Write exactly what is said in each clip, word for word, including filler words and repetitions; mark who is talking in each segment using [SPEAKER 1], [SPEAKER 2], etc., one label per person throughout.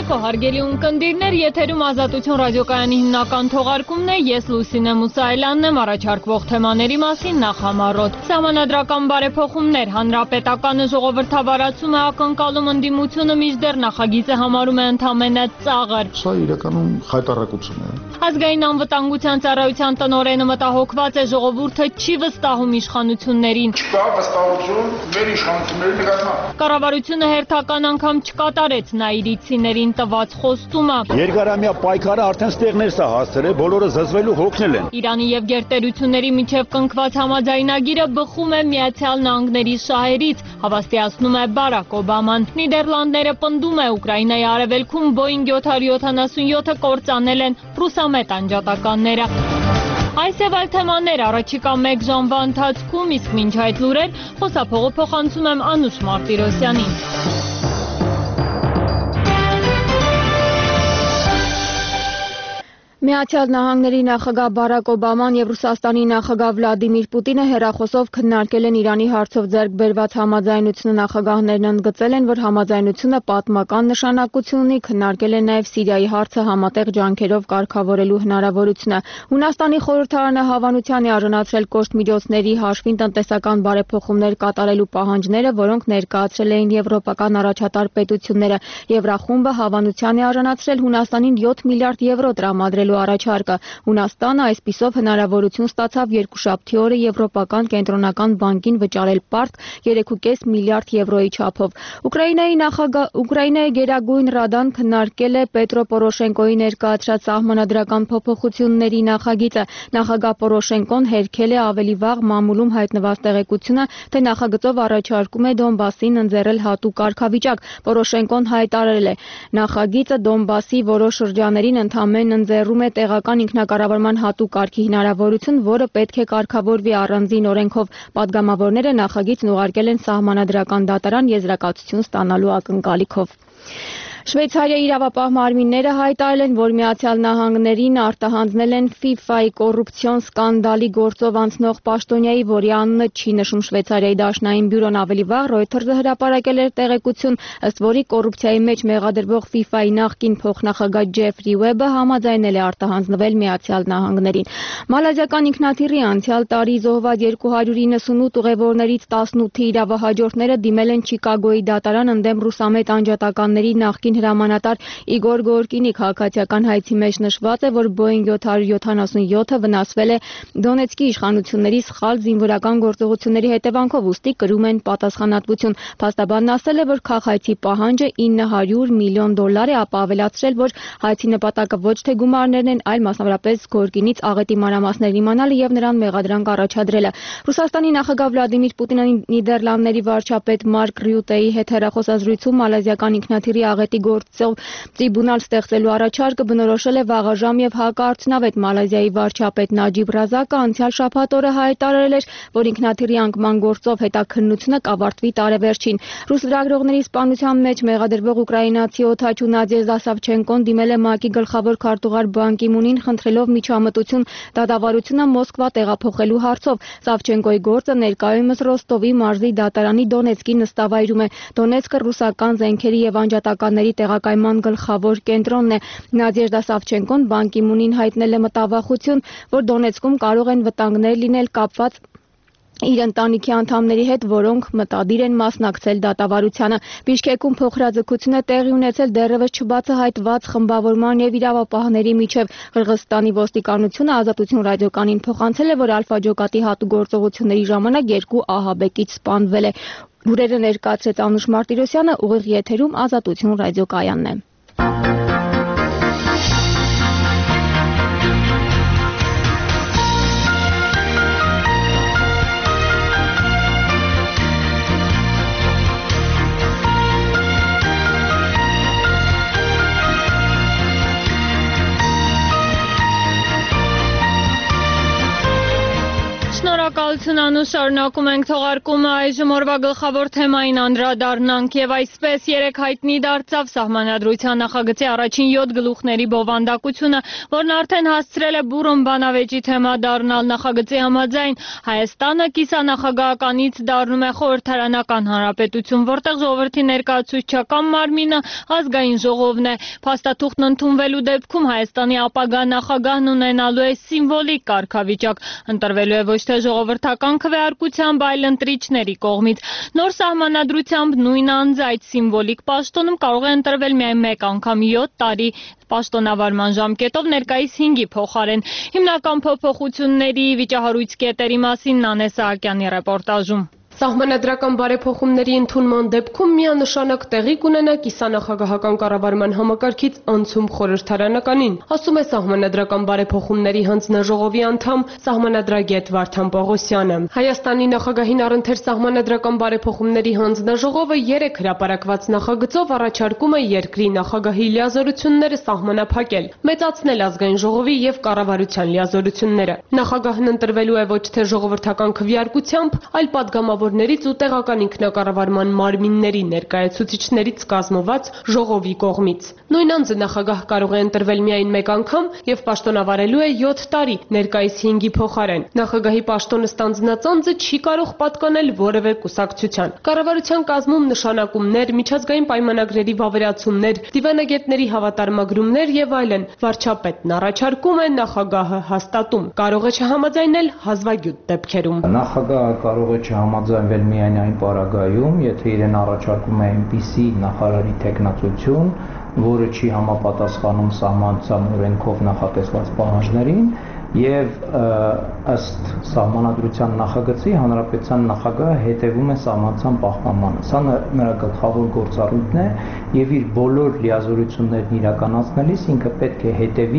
[SPEAKER 1] Երեկո հարգելի ունկնդիրներ, եթերում Ազատություն ռադիոկայանի հիմնական թողարկումն է, ես Լուսինե Մուսայելյանն եմ, առաջարկվող թեմաների մասին նախ համառոտ։ Սահմանադրական բարեփոխումներ, հանրապետականը ժողովրդավարացում է ակնկալում ընդդիմությունը մինչդեռ նախագիծը համարում է ընդամենը ծաղր։
[SPEAKER 2] Սա իրականում խայտառակություն է։
[SPEAKER 1] Ազգային անվտանգության ծառայության տնօրենը մտահոգված է ժողովուրդը չի վստահում իշխանություններին։
[SPEAKER 3] Չկա վստահություն մեր իշխանությունների նկատմամբ։
[SPEAKER 1] Կառավարությունը հերթական անգամ չկատարեց նաիրիցիներին տված խոստումը։
[SPEAKER 4] Երկարամյա պայքարը արդեն ստեղներ սա հասցրել, բոլորը զզվելու հոգնել են։
[SPEAKER 1] Իրանի եւ գերտերությունների միջև կնքված համաձայնագիրը բխում է Միացյալ Նահանգների շահերից, հավաստիացնում է Բարակ Օբաման։ Նիդերլանդները պնդում է Ուկրաինայի արևելքում Boeing յոթ հարյուր յոթանասունյոթը կործանել են ռուսամետ անջատականները։ Այս եւ այլ թեմաներ առաջիկա մեկ ժամվա ընթացքում, իսկ մինչ այդ լուրեր խոսափողը փոխանցում եմ Անուշ Մարտիրոսյանին։ Միացյալ Նահանգների նախագահ Բարակ Օբաման եւ Ռուսաստանի նախագահ Վլադիմիր Պուտինը հեռախոսով քննարկել են Իրանի հարցով ձեռք բերված համաձայնությունը։ Նախագահներն ընդգծել են, որ համաձայնությունը պատմական նշանակություն ունի, քննարկել են նաեւ Սիրիայի հարցը համատեղ ջանքերով կարգավորելու հնարավորությունը։ Հունաստանի խորհրդարանը հավանության է արժանացրել կոշտ միջոցների հաշվին տնտեսական բարեփոխումներ կատարելու պահանջները, որոնք ներկայացրել էին եվրոպական առաջատար պետությունները։ Եվրախումբը հավանության է արժանացրել Հունաստանին յոթ միլիարդ եվրո տրամադրելու առաջարկը։ Հունաստանը այսպիսով հնարավորություն ստացավ երկուշաբթի օրը Եվրոպական կենտրոնական բանկին վճարել պարտք երեք կόμμα պենս միլիարդ եվրոյի չափով։ Ուկրաինայի նախագահ Ուկրաինայի Գերագույն Ռադան քննարկել է Պետրո Պորոշենկոյի ներկայացրած սահմանադրական փոփոխությունների նախագիծը։ Նախագահ Պորոշենկոն հերքել է ավելի վաղ մամուլում հայտնված տեղեկությունը, թե նախագծով առաջարկում է Դոնբասին ընձեռել հատուկ կարգավիճակ։ Պորոշենկոն հայտարարել է. նախագիծը Դոնբասի որոշ շրջաներին ընդամենը ընձեռում է տեղական ինքնակառավարման հատուկ կարգի հնարավորություն, որը պետք է կարգավորվի առանձին օրենքով։ Պատգամավորները նախագիծն ուղարկել են սահմանադրական դատարան եզրակացություն ստանալու ակնկալիքով։ Շվեյցարիայի իրավապահ մարմինները հայտարարել են, որ Միացյալ Նահանգներին արտահանձնել են ֆիֆայի կոռուպցիոն սկանդալի գործով անցնող պաշտոնյայի, որի անունը չի նշում Շվեյցարիայի դաշնային բյուրոն։ Ավելի վաղ Reuters-ը հրապարակել էր տեղեկություն, ըստ որի կոռուպցիայի մեջ մեղադրվող ֆիֆայի նախկին փոխնախագահ Ջեֆրի Ուեբը համաձայնել է արտահանձնվել Միացյալ Նահանգներին։ Մալազիական ինքնաթիռի անցյալ տարի զոհված երկու հարյուր իննսունութ ուղևորներից տասնութի իրավահաջորդները դիմել են Չիկագոյի դատարան ընդդեմ ռուսամետ անջատականների նախկին հրամանատար Իգոր Գորկինի քաղաքացիական հայցի մեջ նշված է, որ Boeing յոթ հարյուր յոթանասունյոթը վնասվել է Դոնեցկի իշխանությունների սխալ զինվորական գործողությունների հետևանքով, ուստի կրում են պատասխանատվություն։ Փաստաբանն ասել է, որ քաղաքացի պահանջը ինը հարյուր միլիոն դոլար է, ապա ավելացրել, որ հայցի նպատակը ոչ թե գումարներն են, այլ մասնավորապես Գորկինից աղետի մանրամասներն իմանալը եւ նրան մեղադրանք առաջադրելը։ Ռուսաստանի նախագահ Վլադիմիր Պուտինը Նիդերլանդների վարչապետ Մարկ Ռյուտեի հետ հեռախոսազրույցում մալազիական ինքնաթիռի աղետի գործով տրիբունալ ստեղծելու առաջարկը բնորոշել է վաղաժամ եւ հակարդյունավետ։ Մալազիայի վարչապետ Նաջիբ Ռազակը անցյալ շաբաթ օրը հայտարարել էր, որ ինքնաթիռի անկման գործով հետաքննությունը կավարտվի տարեվերջին։ Ռուս լրագրողների սպանության մեջ մեղադրվող ուկրաինացի օդաչու Նադեժդա Սավչենկոն դիմել է ՄԱԿ-ի գլխավոր քարտուղար Բան Կի Մունին, խնդրելով միջամտություն դատավարությունը Մոսկվա տեղափոխելու հարցով։ Սավչենկոյի գործը ներկայումս Ռոստովի մարզի դատարանի Դոնեցկի նստավայրում է։ Դոնեցկը ռուսական զենքերի եւ անջատականների տեղակայման գլխավոր կենտրոնն է։ Նադեժդա Սավչենկոն Բան Կի Մունին հայտնել է մտավախություն, որ Դոնեցկում կարող են վտանգներ լինել կապված իր ընտանիքի անդամների հետ, որոնք մտադիր են մասնակցել դատավարությանը։ Բիշկեկում փոխհրաձգությունը տեղի ունեցել դեռևս չբացահայտված խմբավորման եւ իրավապահների միջև։ Qırğızstani ոստիկանությունը Ազատություն ռադիոկայանին փոխանցել է, որ Ալֆա ջոկատի հատուկ գործողությունների ժամանակ երկու ահաբեկիչ սպանվել է։ Լուրերը ներկայացրեց Անուշ Մարտիրոսյանը, ուղիղ եթերում Ազատություն ռադիոկայանն է։ Շնորհակալություն Միանուշ շարունակում ենք թողարկումը, այժմ օրվա գլխավոր թեմային անդրադառնանք եւ այսպես երեք հայտնի դարձավ Սահմանադրության նախագծի առաջին յոթ գլուխների բովանդակությունը, որն արդեն հասցրել է բուռն բանավեճի թեմա դառնալ։ Նախագծի համաձայն Հայաստանը կիսանախագահականից դառնում է խորհրդարանական հանրապետություն, որտեղ ժողովրդի ներկայացուցչական մարմինը ազգային ժողովն է։ Փաստաթուղթն ընդունվելու դեպքում Հայաստանի ապագա նախագահն ունենալու է սիմվոլիկ կարգավիճակ, ընտրվելու է ոչ թե ժողովրդական քվեարկությամբ, այլ ընտրիչների կողմից։ Նոր սահմանադրությամբ նույն անձը այդ սիմվոլիկ պաշտոնում կարող է ընտրվել միայն մեկ անգամ յոթ տարի պաշտոնավարման ժամկետով, ներկայիս հինգի փոխարեն։ Հիմնական փոփոխությունների վիճահարույց կետերի մասին Նանե Սահակյանի ռեպորտաժում։
[SPEAKER 5] Սահմանադրական բարեփոխումների ընդունման դեպքում միանշանակ տեղի կունենա կիսանախագահական կառավարման համակարգից անցում խորհրդարանականին, ասում է Սահմանադրական բարեփոխումների հանձնաժողովի անդամ սահմանադրագետ Վարդան Պողոսյանը։ Հայաստանի նախագահին առընթեր Սահմանադրական բարեփոխումների հանձնաժողովը երեք հրապարակված նախագծով առաջարկում է երկրի նախագահի լիազորությունները սահմանափակել, մեծացնել ազգային ժողովի եւ կառավարության լիազորությունները։ Նախագահն ընտրվելու է ոչ թե ժողովրդական քվեարկությամբ, այլ պատգամավոր ներից ու տեղական ինքնակառավարման մարմինների ներկայացուցիչներից կազմված ժողովի կողմից։ Նույն անձը նախագահ կարող է ընտրվել միայն մեկ անգամ եւ պաշտոնավարելու է յոթ տարի, ներկայիս հինգի փոխարեն։ Նախագահի պաշտոնը ստանձնած անձը չի կարող պատկանել որևէ կուսակցության։ Կառավարության կազմում նշանակումներ, միջազգային պայմանագրերի վավերացումներ, դիվանագետների հավատարմագրումներ եւ այլն վարչապետն առաջարկում է, նախագահը հաստատում։ Կարող է չհամաձայնել հազվագյուտ դեպքերում։
[SPEAKER 6] Նախագահը կարող է չհամաձայնվել միայն այն պարագայում, եթե իրեն առաջարկում է այնպիսի նախարարի թեկնածություն, որը չի համապատասխանում սահմանության օրենքով նախատեսված պահանջներին եւ ըստ Սահմանադրության նախագծի հանրապետության նախագահը հետևում է սահմանության պահպանմանը։ Սա նրա գլխավոր գործառույթն է եւ իր բոլոր լիազորություններն իրականացնելիս ինքը պետք է հետևի,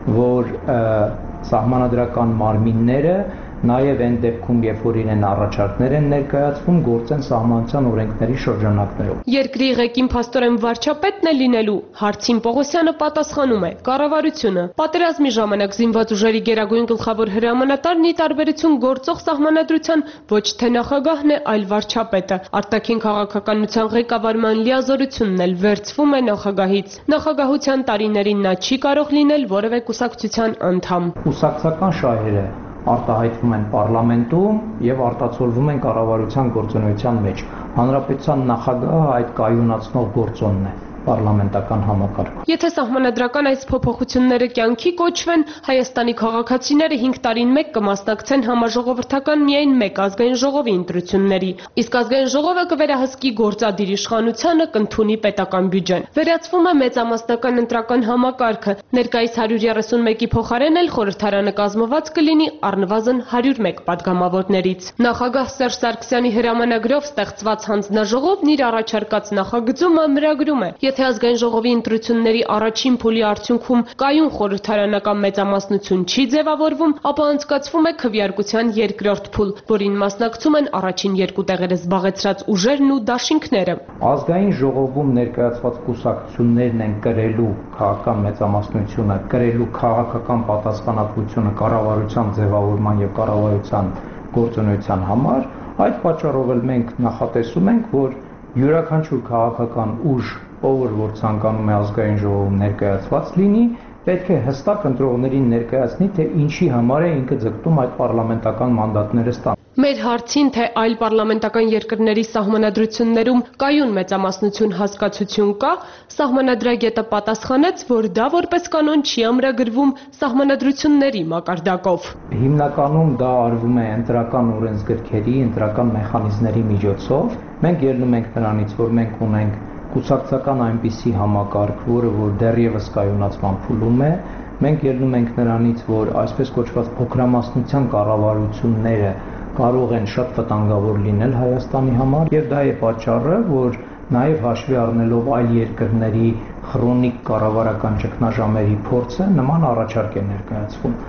[SPEAKER 6] որ սահմանադրական մարմինները նաև այն դեպքում, երբ որ իրեն առաջարկներ են ներկայացվում, գործեն սահմանության օրենքների շրջանակներով։
[SPEAKER 5] Երկրի ղեկին փաստորեն վարչապետն է լինելու, հարցին Պողոսյանը պատասխանում է՝ կառավարությունը։ Պատերազմի ժամանակ զինված ուժերի գերագույն գլխավոր հրամանատարն ի տարբերություն գործող սահմանադրության ոչ թե նախագահն է, այլ վարչապետը։ Արտաքին քաղաքականության ղեկավարման լիազորությունն էլ վերցվում է նախագահից։ Նախագահության տարիներին նա չի կարող լինել որևէ կուսակցության անդամ։
[SPEAKER 6] Կուսակցական շահերը արտահայտվում են պարլամենտում եւ արտացոլվում են կառավարության գործունեության մեջ։ Հանրապետության նախագահը այդ կայունացնող գործոնն է պարլամենտական համակարգ։
[SPEAKER 5] Եթե սահմանադրական այս փոփոխությունները կյանքի կոչվեն, Հայաստանի քաղաքացիները հինգ տարին մեկ կմասնակցեն համաժողովրդական միայն մեկ ազգային ժողովի ընտրությունների, իսկ ազգային ժողովը կվերահսկի գործադիր իշխանությանը, կընդունի պետական բյուջեն։ Վերացվում է մեծամասնական ընտրական համակարգը, ներկայիս հարյուր երեսուն մեկի փոխարեն էլ խորհրդարանը կազմված կլինի առնվազն հարյուր մեկ պատգամավորներից։ Նախագահ Սերժ Սարգսյանի հրամանագրով ստեղծված հանձնաժողովն իր առաջարկած նախագծում ամրագրում է. Եթե ազգային ժողովի ընտրությունների առաջին փուլի արդյունքում կայուն խորհրդարանական մեծամասնություն չի ձևավորվում, ապա անցկացվում է քվեարկության երկրորդ փուլ, որին մասնակցում են առաջին երկու տեղերը զբաղեցրած ուժերն ու դաշինքները։
[SPEAKER 6] Ազգային ժողովում ներկայացված կուսակցություններն են կրելու քաղաքական մեծամասնությունը, կրելու քաղաքական պատասխանատվությունը կառավարության ձևավորման եւ կառավարության գործունեության համար, այդ պատճառով էլ մենք նախատեսում ենք, որ յուրաքանչյուր քաղաքական ուժ, ով որ ցանկանում է ազգային ժողովում ներկայացված լինի, պետք է հստակ ընտրողներին ներկայացնի, թե ինչի համար է ինքը ձգտում այդ պարլամենտական մանդատները ստանալ։
[SPEAKER 5] Մեր հարցին, թե այլ պարլամենտական երկրների սահմանադրություններում կայուն մեծամասնություն հասկացություն կա, սահմանադրագետը պատասխանեց, որ դա որպես կանոն չի ամրագրվում սահմանադրությունների մակարդակով։
[SPEAKER 6] Հիմնականում դա արվում է ընտրական օրենսգրքերի, ընտրական մեխանիզմների միջոցով։ Մենք ելնում ենք նրանից, որ մենք ունենք կուսակցական այնպիսի համակարգ, որը որ դեռևս կայունացման փուլում է։ Մենք ելնում ենք նրանից, որ այսպես կոչված փոքրամասնության կառավարությունները կարող են շատ վտանգավոր լինել Հայաստանի համար, եւ դա է պատճառը, որ նաև հաշվի առնելով այլ երկրների քրոնիկ կառավարական ճգնաժամերի փորձը նման առաջարկ է ներկայացվում։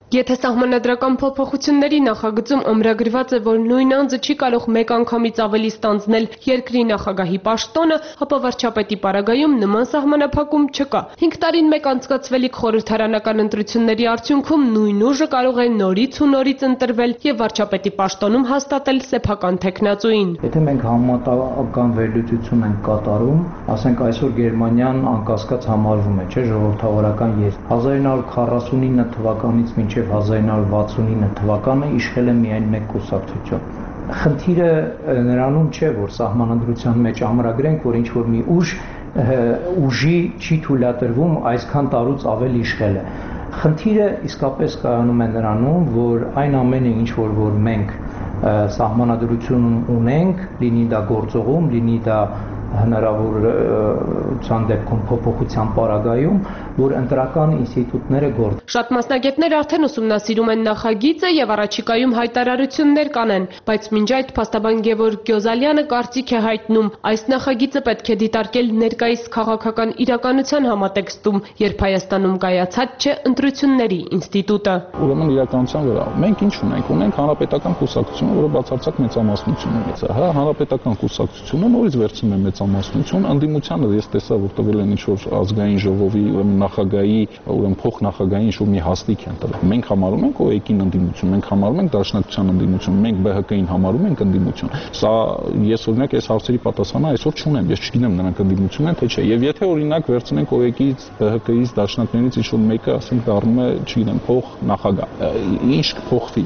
[SPEAKER 5] Եթե սահմանադրական փոփոխությունների նախագծում ամրագրված է, որ նույն անձը չի կարող մեկ անգամից ավելի ստանձնել երկրի նախագահի պաշտոնը, ապա վարչապետի պարագայում նման սահմանափակում չկա։ Հինգ տարին մեկ անցկացվելիք խորհրդարանական ընտրությունների արդյունքում նույն ուժը կարող է նորից ու նորից ընտրվել եւ վարչապետի պաշտոնում հաստատել սեփական թեկնածուին։
[SPEAKER 6] Եթե մենք համատական վերլուծություն ենք կատարում, ասենք այսօր Գերմանիան անկասկած համարվում է, չէ՞, ժողովրդավարական երկիր։ հազար ինը հարյուր քառասունինը թվականից մինչև հազար ինը հարյուր վաթսունինը թվականը իշխել է միայն մեկ կուսակցություն։ Խնդիրը նրանում չէ, որ սահմանադրության մեջ ամրագրենք, որ ինչ-որ մի ուժ ուժի չի թույլատրվում այսքան տարուց ավել իշխել է։ Խնդիրը իսկապես կայանում է նրանում, որ այն ամենը, ինչ որ որ մենք սահմանադրություն ունենք, լինի դա գործողում, լինի դա հնարավորության դեպքում փոփոխության պարագայում, որ ընտրական ինստիտուտները գործ։
[SPEAKER 5] Շատ մասնագետներ արդեն ուսումնասիրում են նախագիծը եւ առաջիկայում հայտարարություններ կանեն, բայց մինչ այդ փաստաբան Գևորգ Գյոզալյանը կարծիք է հայտնում, այս նախագիծը պետք է դիտարկել ներկայիս քաղաքական իրականության համատեքստում, երբ Հայաստանում կայացած չէ ընտրությունների ինստիտուտը։
[SPEAKER 2] Ուրեմն իրականության վրա մենք ինչ ունենք, ունենք հանրապետական կուսակցությունը, որը բացարձակ մեծամասնություն ունի։ Հա, հանրապետական կուսակցությունը նորից վերցնում է մեծամասնություն, անդիմությանը ես տեսա, որ տվել են ինչ-որ ազգային ժողովի, ուրեմն նախագահի, ուրեմն փոխնախագահի ինչ-որ մի հաստիք են տվել։ Մենք համարում ենք ՕԵԿ-ին ընդդիմություն, մենք համարում ենք Դաշնակցության ընդդիմություն, մենք ԲՀԿ-ին համարում ենք ընդդիմություն։ Սա ես օրինակ այս հարցերի պատասխանը այսօր չունեմ, ես չգիտեմ նրանք ընդդիմություն են թե չէ։ Եվ եթե օրինակ վերցնենք ՕԵԿ-ից, ԲՀԿ-ից, Դաշնակներից ինչ-որ մեկը, ասենք, դառնում է, չգիտեմ, փոխնախագահ, ինչ կփոխվի։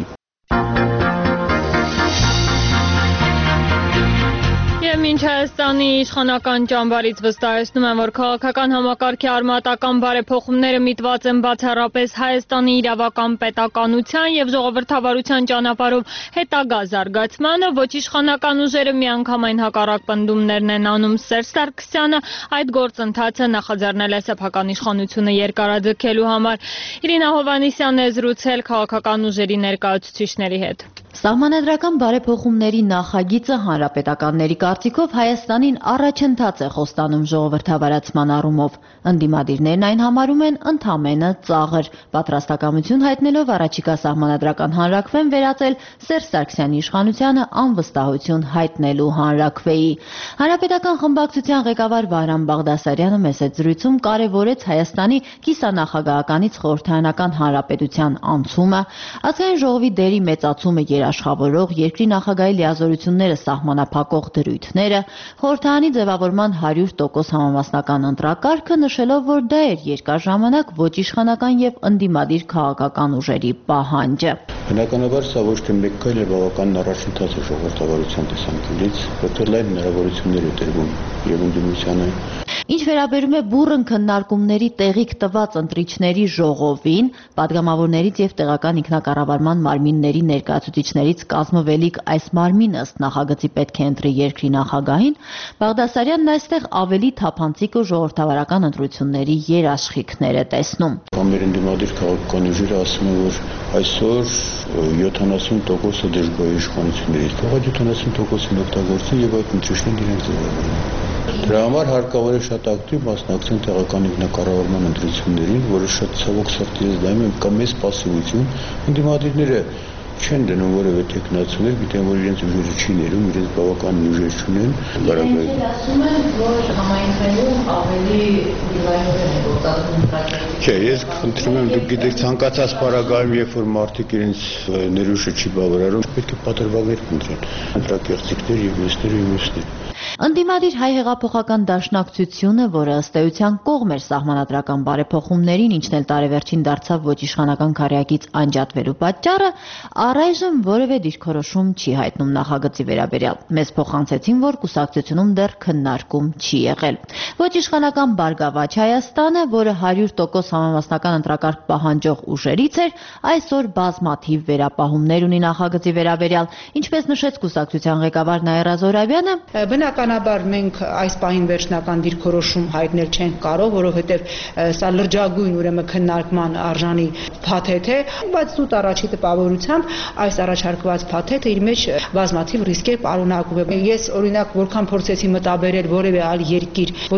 [SPEAKER 1] Մինչ Հայաստանի իշխանական ճամբարից վստահեցնում են, որ քաղաքական համակարգի արմատական բարեփոխումները միտված են բացառապես Հայաստանի իրավական պետականության եւ ժողովրդավարության ճանապարհով հետագա զարգացմանը, ոչ իշխանական ուժերը միանգամայն հակառակ պնդումներն են անում։ Սերժ Սարգսյանը այդ գործընթացը նախաձեռնել է սեփական իշխանությունը երկարաձգելու համար։ Իրինա Հովհաննիսյանն է զրուցել քաղաքական ուժերի ներկայացուցիչների հետ։
[SPEAKER 7] Սահմանադրական բարեփոխումների նախագիծը հանրապետականների կարծիքով Հայաստանին առաջընթաց է խոստանում ժողովրդավարացման առումով։ Ընդդիմադիրներն այն համարում են ընդամենը ծաղր, պատրաստակամություն հայտնելով առաջիկա սահմանադրական հանրաքվեն վերածել Սերժ Սարգսյանի իշխանությանը անվստահություն հայտնելու հանրաքվեի։ Հանրապետական խմբակցության ղեկավար Վահրամ Բաղդասարյանը մեծ զրույցում կարևորեց Հայաստանի կիսանախագահականից խորհրդարանական հանրապետության անցումը, ազգային ժողովի դերի մեծացումը երաշխավորող երկրի նախագահի լիազորությունները սահմանափակող դրույթները, խորհրդարանի ձևավորման հարյուր տոկոս համամասնական ընտրակարգը, նշելով, որ դա էր երկար ժամանակ ոչ իշխանական եւ ընդդիմադիր քաղաքական ուժերի պահանջը։
[SPEAKER 8] Բնականաբար սա ոչ թե մեկ քայլ է, բավականին առաջընթաց է ժողովրդավարության տեսանկյունից, որտեղ լայն հնարավորություններ է տրվում եւ ընդդիմությանը։
[SPEAKER 7] Ինչ վերաբերում է բուռն քննարկումների տեղիք տված ընտրիչների ժողովին, падգամավորներից եւ տեղական ինքնակառավարման մարմինների ներկայացուցիչներից կազմվելիք այս մարմինը ըստ նախագծի պետք է ընտրի երկրի նախագահին, Բաղդասարյանն այստեղ ավելի թափանցիկ ու ժողովրդավարական ընտրությունների երաշխիքներ է տեսնում։
[SPEAKER 8] Մեր ընդդիմադիր քաղաքական ուժերը ասում են, որ այսօր յոթանասուն տոկոսը դժգոհ իշխանություններից, թողած յոթանասուն տոկոսն օգտագործեն եւ այդ ընտրիչներն իրենք ձևավորեն։ Դրա համար հարկավոր է շատ ակտիվ մասնակցեն տեղական ինքնակառավարման ընտրություններին, որը շատ ցավոք սրտի ես դայում եմ կա մեծ պասիվություն, ընդդիմադիրները չեն դնում որևէ տեխնացիներ, գիտեն, որ իրենց ուժերը չի ներում, իրենց բավականին ուժեր չունեն։
[SPEAKER 7] Իրենք ասում են, որ համայնքներում ավելի դիվայնորեն է գործածում ընտրակերպը։
[SPEAKER 8] Չէ, ես խնդրում եմ, դուք գիտեք, ցանկացած պարագայում, երբ որ մարդիկ իրենց ներուժը չի բավարարում, պետք է պատրվակներ փնտրեն, ընտրակերտիկներ եւ մյուսներ եւ մյուսներ։
[SPEAKER 7] Ընդդիմադիր հայ հեղափոխական դաշնակցությունը, որը ըստ էության կողմ էր սահմանադրական բարեփոխումներին, ինչն էլ տարեվերջին դարձավ ոչ իշխանական քարեակից անջատվելու պատճառը, առայժմ որևէ դիրքորոշում չի հայտնում նախագծի վերաբերյալ։ Մեզ փոխանցեցին, որ կուսակցությունում դեռ քննարկում չի եղել։ Ոչ իշխանական Բարգավաճ Հայաստանը, որը հարյուր տոկոս համամասնական ընտրակարգ պահանջող ուժերից էր, այսօր բազմաթիվ վերապահումներ ունի նախագծի վերաբերյալ, ինչպես նշեց կուսակցության ղեկավար Նաիրա Զոհրաբյանը,
[SPEAKER 9] Բնականաբար մենք այս պահին վերջնական դիրքորոշում հայտնել չենք կարող, որովհետև սա լրջագույն ուրեմն քննարկման արժանի փաթեթ է, բայց զուտ առաջի տպավորությամբ այս առաջարկված փաթեթը իր մեջ բազմաթիվ ռիսկեր պարունակում է։ Ես օրինակ որքան փորձեցի մտաբերել որևէ այլ երկիր, որի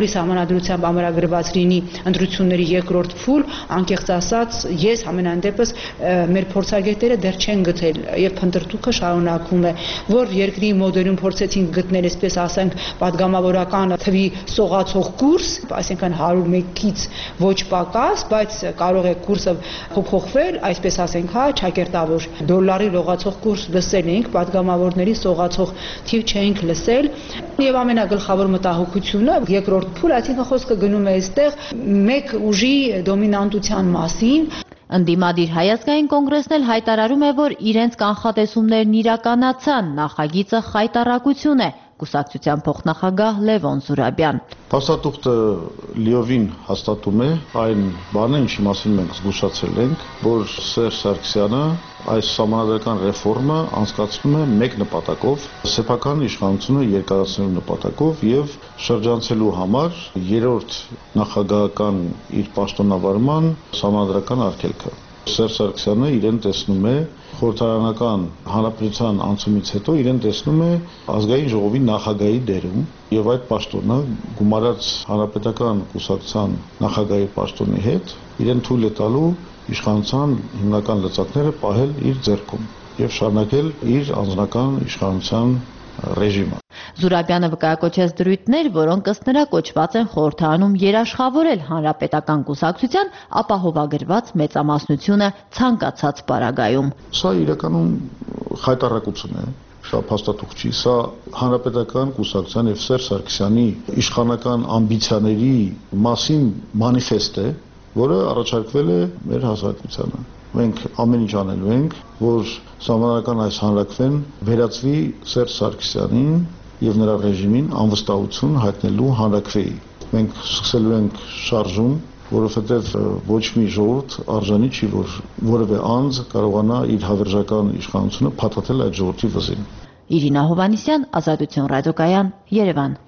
[SPEAKER 9] որի սահմանադրությամբ ամրագրված լինի ընտրությունների երկրորդ փուլ, անկեղծ ասած, ես ամենայն դեպս մեր փորձագետները դեռ չեն գտել եւ փնտրտուքը շարունակվում է, որ երկրի մոդելում փորձեցին գտնել, այսպես ասենք, падգամավորական թվի սողացող կուրս, այսինքն հարյուր մեկից ոչ պակաս, բայց կարող է կուրսը փոփոխվել, այսպես ասենք, հա, ճակերտավոր դոլարի լողացող կուրս լսել էինք, падգամավորների սողացող թիվ չէինք լսել, եւ ամենագլխավոր մտահոգությունը երկրորդ փուլ, այսինքն խոսքը գնում է այստեղ մեկ ուժի դոմինանտության մասին։
[SPEAKER 7] Ընդդիմադիր Հայ ազգային կոնգրեսն էլ հայտարարում է, որ իրենց կանխատեսումներն իրականացան, նախագիծը խայտառակություն է, կուսակցության փոխնախագահ Լևոն Զուրաբյան։
[SPEAKER 10] Փաստաթուղթը լիովին հաստատում է այն բանը, ինչի մասին մենք զգուշացել ենք, որ Սերժ Սարգսյանը այս սահմանադրական ռեֆորմը անցկացնում է մեկ նպատակով՝ սեփական իշխանությունը երկարացնելու նպատակով եւ շրջանցելու համար երրորդ նախագահական իր պաշտոնավարման սահմանադրական արգելքը։ Սերժ Սարգսյանը իրեն տեսնում է խորհրդարանական հանրապետության անցումից հետո իրեն տեսնում է ազգային ժողովի նախագահի դերում եւ այդ պաշտոնը գումարած հանրապետական կուսակցության նախագահի պաշտոնի հետ իրեն թույլ է տալու իշխանության հիմնական լծակները պահել իր ձեռքում եւ շարունակել իր անձնական իշխանության ռեժիմը։
[SPEAKER 7] Զուրաբյանը վկայակոչեց դրույթներ, որոնք ըստ նրա կոչված են խորհրդարանում երաշխավորել հանրապետական կուսակցության ապահովագրված մեծամասնությունը ցանկացած պարագայում։
[SPEAKER 10] Սա իրականում խայտառակություն է, սա փաստաթուղթ չի, սա հանրապետական կուսակցության եւ Սերժ Սարգսյանի իշխանական ամբիցիաների մասին մանիֆեստ է, որը առաջարկվել է մեր հասարակությանը։ Մենք ամեն ինչ անելու ենք, որ սահմանադրական այս հանրակրվեն վերածվի Սերժ Սարգսյանին եւ նրա ռեժիմին անվստահություն հայտնելու հանրակրվեի։ Մենք սկսելու ենք շարժում, որովհետեւ ոչ մի ժողովուրդ արժանի չի, որ որևէ անձ կարողանա իր հավերժական իշխանությունը փաթաթել այդ ժողովրդի վզին։
[SPEAKER 7] Իրինա Հովանիսյան, Ազատություն ռադիոկայան, Երևան։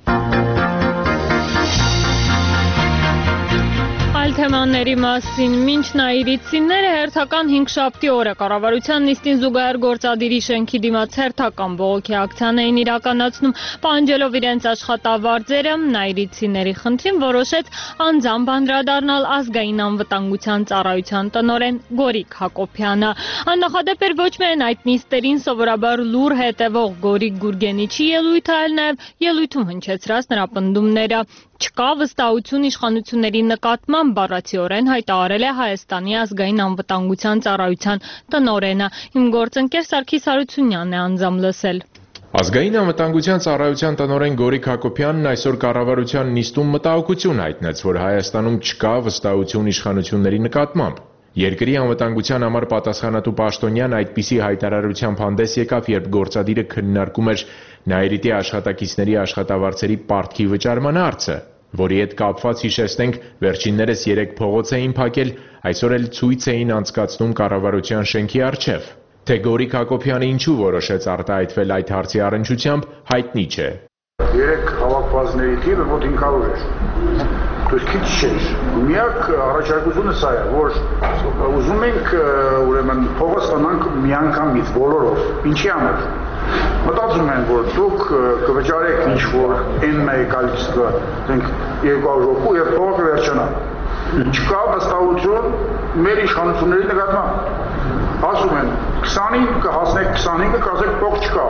[SPEAKER 1] Թեմաների մասին մինչ նայիրիցիները հերթական հինգշաբթի օրը կառավարության նիստին զուգահեռ գործադիրի շենքի դիմաց հերթական բողոքի ակցիան էին իրականացնում, պահանջելով իրենց աշխատավարձերը, նայիրիցիների խնդրին որոշեց անձամբ անդրադառնալ ազգային անվտանգության ծառայության տնօրեն Գորիկ Հակոբյանը։ Աննախադեպ էր ոչ միայն այդ նիստերին սովորաբար լուր հետևող Գորիկ Գուրգենիչի ելույթը, այլ նաև ելույթում հնչեցրած նրա պնդումները։ Չկա վստահություն իշխանությունների նկատմամբ, բառացիորեն հայտարարել է Հայաստանի ազգային անվտանգության ծառայության տնօրենը։ Իմ գործընկեր Սարգիս Հարությունյանն է անձամբ լսել։
[SPEAKER 11] Ազգային անվտանգության ծառայության տնօրեն Գորիկ Հակոբյանն այսօր կառավարության նիստում մտահոգություն հայտնեց, որ Հայաստանում չկա վստահություն իշխանությունների նկատմամբ։ Երկրի անվտանգության համար պատասխանատու պաշտոնյան այդպիսի հայտարարությամբ հանդես եկավ, երբ գործադիրը քննարկում էր նայիրիտի աշխատակիցների աշխատավարձերի պարտքի վճարման հարցը, որի հետ կապված հիշեցնենք վերջիններս երեք փողոց էին փակել, այսօր էլ ցույց էին անցկացնում կառավարության շենքի առջև։ Թե Գորիկ Հակոբյանը ինչու որոշեց արտահայտվել այդ հարցի առնչությամբ, հայտնի չէ։
[SPEAKER 3] Երեք հավաքվածների թիվը մոտ հինգ հարյուր էր։ Դուք քիչ չէր։ Միակ առաջարկությունը սա է, որ ուզում ենք ուրեմն փողոց տանանք միանգամից բոլորով։ Ինչի համար։ Մտածում են, որ դուք կվճարեք ինչ-որ N մեկ կալիցը, ասենք երկու հարյուր հոգու եւ փողոքը վերջանա։ Չկա վստահություն մեր իշխանությունների նկատմամբ։ Ասում են քսանհինգ կհասնեք քսանհինգը, կասեք փող չկա։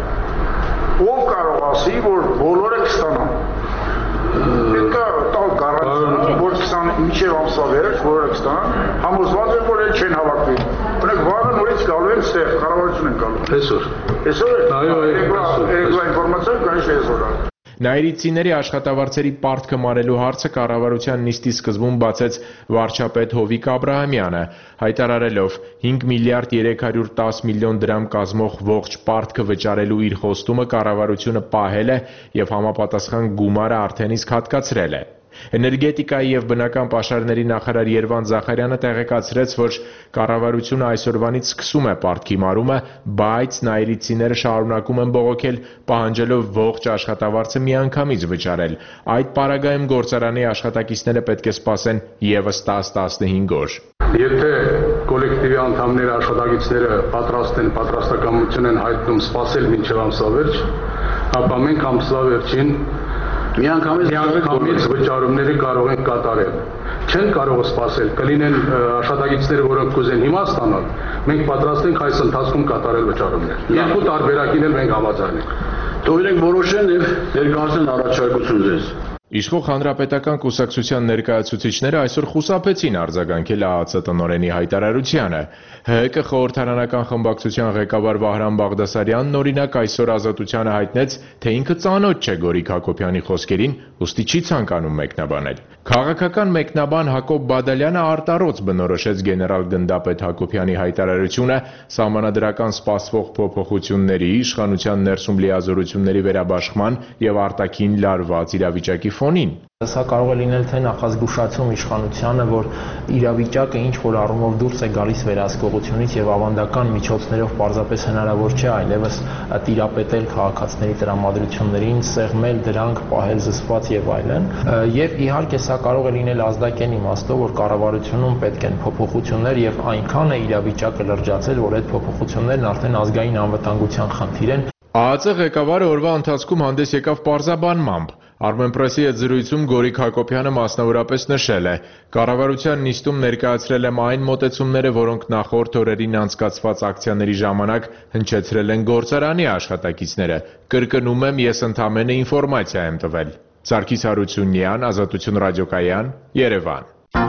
[SPEAKER 3] Ով կարող ասի, որ բոլորը կստանան։ Պետք է տալ գարանտիա, որ քսան մինչև ամսվա վերջ բոլորը կստանան, համոզված են, որ էլ չեն հավաքվի։ Օրինակ վաղը նորից գալու են ստեղ, կառավարություն են գալու։ Այսօր։ Այսօր։ Այո, այո, ինֆորմացիա կան այսօր։
[SPEAKER 11] Նայիրիցիների աշխատավարձերի պարտքը մարելու հարցը կառավարության նիստի սկզբում բացեց վարչապետ Հովիկ Աբրահամյանը, հայտարարելով հինգ միլիարդ երեք հարյուր տաս միլիոն դրամ կազմող ողջ պարտքը վճարելու իր խոստումը կառավարությունը պահել է եւ համապատասխան գումարը արդեն իսկ հատկացրել է։ Էներգետիկայի եւ բնական պաշարների նախարար Երվանդ Զախարյանը տեղեկացրեց, որ կառավարությունը այսօրվանից սկսում է պարտքի մարումը, բայց նայիրիցիները շարունակում են բողոքել, պահանջելով ողջ աշխատավարձը միանգամից վճարել։ Այդ պարագայում գործարանի աշխատակիցները պետք է սպասեն եւս տաս տասնհինգ օր։
[SPEAKER 12] Եթե կոլեկտիվի անդամները, աշխատակիցները պատրաստ են, պատրաստակամություն են հայտնում սպասել մինչև ամսվա վերջ, ապա մենք ամսվա վերջին
[SPEAKER 3] Միանգամից
[SPEAKER 12] միանգամից վճարումների կարող են կատարել։ Չեն կարող սպասել, կլինեն աշխատակիցներ, որոնք կուզեն հիմա ստանալ, մենք պատրաստ ենք այս ընթացքում կատարել վճարումներ։ Երկու տարբերակին էլ մենք համաձայն ենք։
[SPEAKER 3] Թող իրենք որոշեն եւ ներկայացնեն առաջարկություն ձեզ։
[SPEAKER 11] Իշխող հանրապետական կուսակցության ներկայացուցիչները այսօր խուսափեցին արձագանքել ԱԱՑ տնօրենի հայտարարությանը։ ՀՀԿ խորհրդարանական խմբակցության ղեկավար Վահրամ Բաղդասարյանն օրինակ այսօր Ազատությանը հայտնեց, թե ինքը ծանոթ չէ Գորիկ Հակոբյանի խոսքերին, ուստի չի ցանկանում մեկնաբանել։ Քաղաքական մեկնաբան Հակոբ Բադալյանը արտառոց բնորոշեց գեներալ գնդապետ Հակոբյանի հայտարարությունը սահմանադրական սպասվող փոփոխությունների, իշխանության ներսում լիազորությունների վերաբաշխման եւ արտաքին լարված իրավիճակի ֆոնին։
[SPEAKER 6] Սա կարող է լինել թե նախազգուշացում իշխանությանը, որ իրավիճակը ինչ որ առումով դուրս է գալիս վերահսկողությունից եւ ավանդական միջոցներով պարզապես հնարավոր չէ այլևս տիրապետել քաղաքացիների տրամադրություններին, սեղմել դրանք, պահել զսպված եւ այլն։ Եվ իհարկե սա կարող է լինել ազդակեն իմաստով, որ կառավարությունում պետք են փոփոխություններ եւ այնքան է իրավիճակը լրջացել, որ այդ փոփոխություններն արդեն ազգային անվտանգության խնդիր են։
[SPEAKER 11] ԱԱԾ ղեկավարը օրվա ընթացքում հանդես եկավ պարզաբանմամբ։ Armenpress-ի հետ զրույցում Գորիկ Հակոբյանը մասնավորապես նշել է. կառավարության նիստում ներկայացրել եմ այն մոտեցումները, որոնք նախորդ օրերին անցկացված ակցիաների ժամանակ հնչեցրել են գործարանի աշխատակիցները։ Կրկնում եմ, ես ընդամենը ինֆորմացիա եմ տվել։ Սարգիս Հարությունյան, Ազատություն ռադիոկայան, Երևան։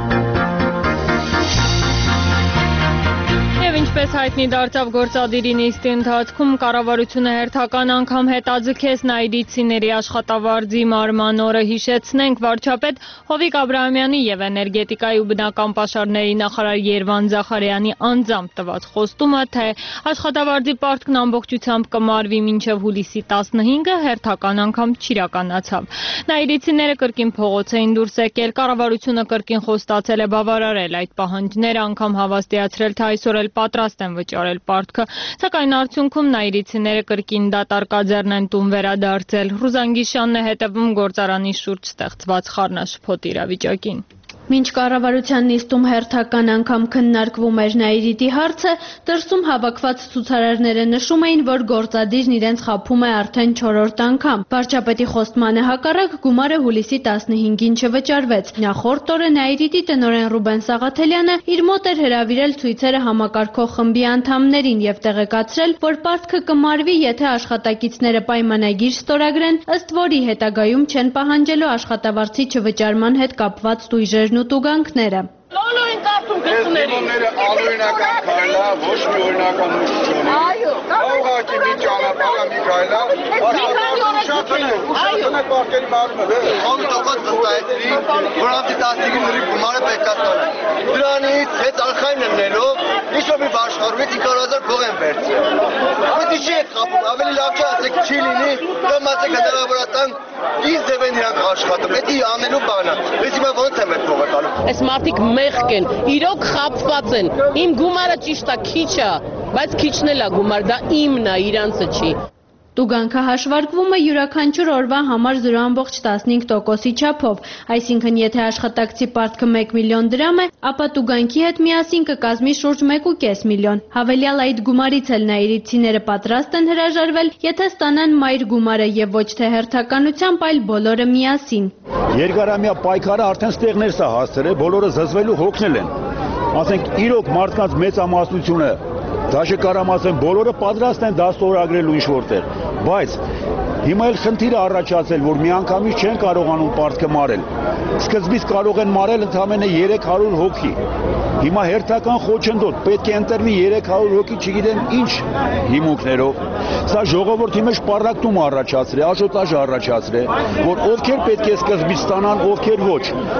[SPEAKER 1] Ինչպես հայտնի դարձավ գործադիրի նիստի ընթացքում, կառավարությունը հերթական անգամ հետաձգեց նայիրիցիների աշխատավարձի մարման օրը։ Հիշեցնենք, վարչապետ Հովիկ Աբրահամյանի եւ էներգետիկայի ու բնական պաշարների նախարար Երվան Զախարյանի անձամբ տված խոստումը, թե աշխատավարձի պարտքն ամբողջությամբ կմարվի մինչև հուլիսի տասնհինգը, հերթական անգամ չիրականացավ։ Նայիրիցիները կրկին փողոց էին դուրս եկել, կառավարությունը կրկին խոստացել է բավարարել այդ պահանջները, անգամ հավաստիացրել, թե այսօր էլ պատրաստ են վճարել պարտքը, սակայն արդյունքում նայիրիցիները կրկին դատարկաձեռն են տուն վերադարձել։ Ռուզան Գիշյանն է հետևում գործարանի շուրջ ստեղծված խառնաշփոթ իրավիճակին։ Մինչ կառավարության նիստում հերթական անգամ քննարկվում էր նայիրիտի հարցը, դրսում հավաքված ցուցարարները նշում էին, որ գործադիրն իրենց խաբում է արդեն չորրորդ անգամ։ Վարչապետի խոստմանը հակառակ գումարը հուլիսի տասնհինգին չվճարվեց։ Նախորդ օրը նայիրիտի տնօրեն Ռուբեն Սաղաթելյանը իր մոտ էր հրավիրել ցույցերը համակարգող խմբի անդամներին եւ տեղեկացրել, որ պարտքը կմարվի, եթե աշխատակիցները պայմանագիր ստորագրեն, ըստ որի հետագայում չեն պահանջելու աշխատավարձի չվճարման հետ կապված տույժեր ու տուգանքները։
[SPEAKER 13] Լոլոյին կարծում կցուների։ Անօրինական քայլ է, ոչ մի օրինական ուժ չունի։ Այո, ուղղակի մի ճանապարհ է, մի քայլ է, աշխատանքը շատ է, ուշադրություն է պարտքերի մարմինը։ Հոմ տոկոս վստահեցրի, որ ամսի տասնհինգին լրիվ գումարը պետք է ստանա։ Դրանից հետ արխային ելնելով, ինչ-որ մի բաշխարումից հինգ հազար փող են վերցրել։ Բայց ինչի է խաբում, ավելի լավ չէ ասեք չի լինի, կամ ասեք հնարավորատան ինձ ձև են իրանք աշխատում, պետք է անելու բան է։ Ես հիմա ոնց եմ այդ փողը տալու։
[SPEAKER 14] Այս մարդիկ մեղք են, իրոք խաբված են։ Իմ գումարը ճիշտ է, քիչ է, բայց քիչն էլ է գումար, դա իմն է, իրանցը չի։
[SPEAKER 1] Տուգանքը հաշվարկվում է յուրաքանչյուր օրվա համար զրո ամբողջ տասնհինգ տոկոսի չափով, այսինքն եթե աշխատակցի պարտքը մեկ միլիոն դրամ է, ապա տուգանքի հետ միասին կկազմի շուրջ մեկ ու կես միլիոն։ Հավելյալ այդ գումարից էլ նայիրիցիները պատրաստ են հրաժարվել, եթե ստանան մայր գումարը եւ ոչ թե հերթականությամբ, այլ բոլորը միասին։
[SPEAKER 4] Երկարամյա պայքարը արդեն ստեղներ սա հասցրել, բոլորը զզվելու հոգնել են։ Ասենք իրոք մարդկանց մեծամասնությունը Դաշը կարամ ասեմ, բոլորը պատրաստ են դա ստորագրելու ինչ որտեղ, բայց հիմա էլ խնդիրը առաջացել, որ միանգամից չեն կարողանում պարտքը մարել։ Սկզբից կարող են մարել ընդամենը երեք հարյուր հոգի։ Հիմա հերթական խոչընդոտ պետք է ընտրվի երեք հարյուր հոգի, չգիտեմ ինչ հիմունքներով։ Սա ժողովրդի մեջ պառակտում առաջացրել, աժոտաժ առաջացրել, որ ովքեր պետք է սկզբից ստանան, ովքեր ոչ։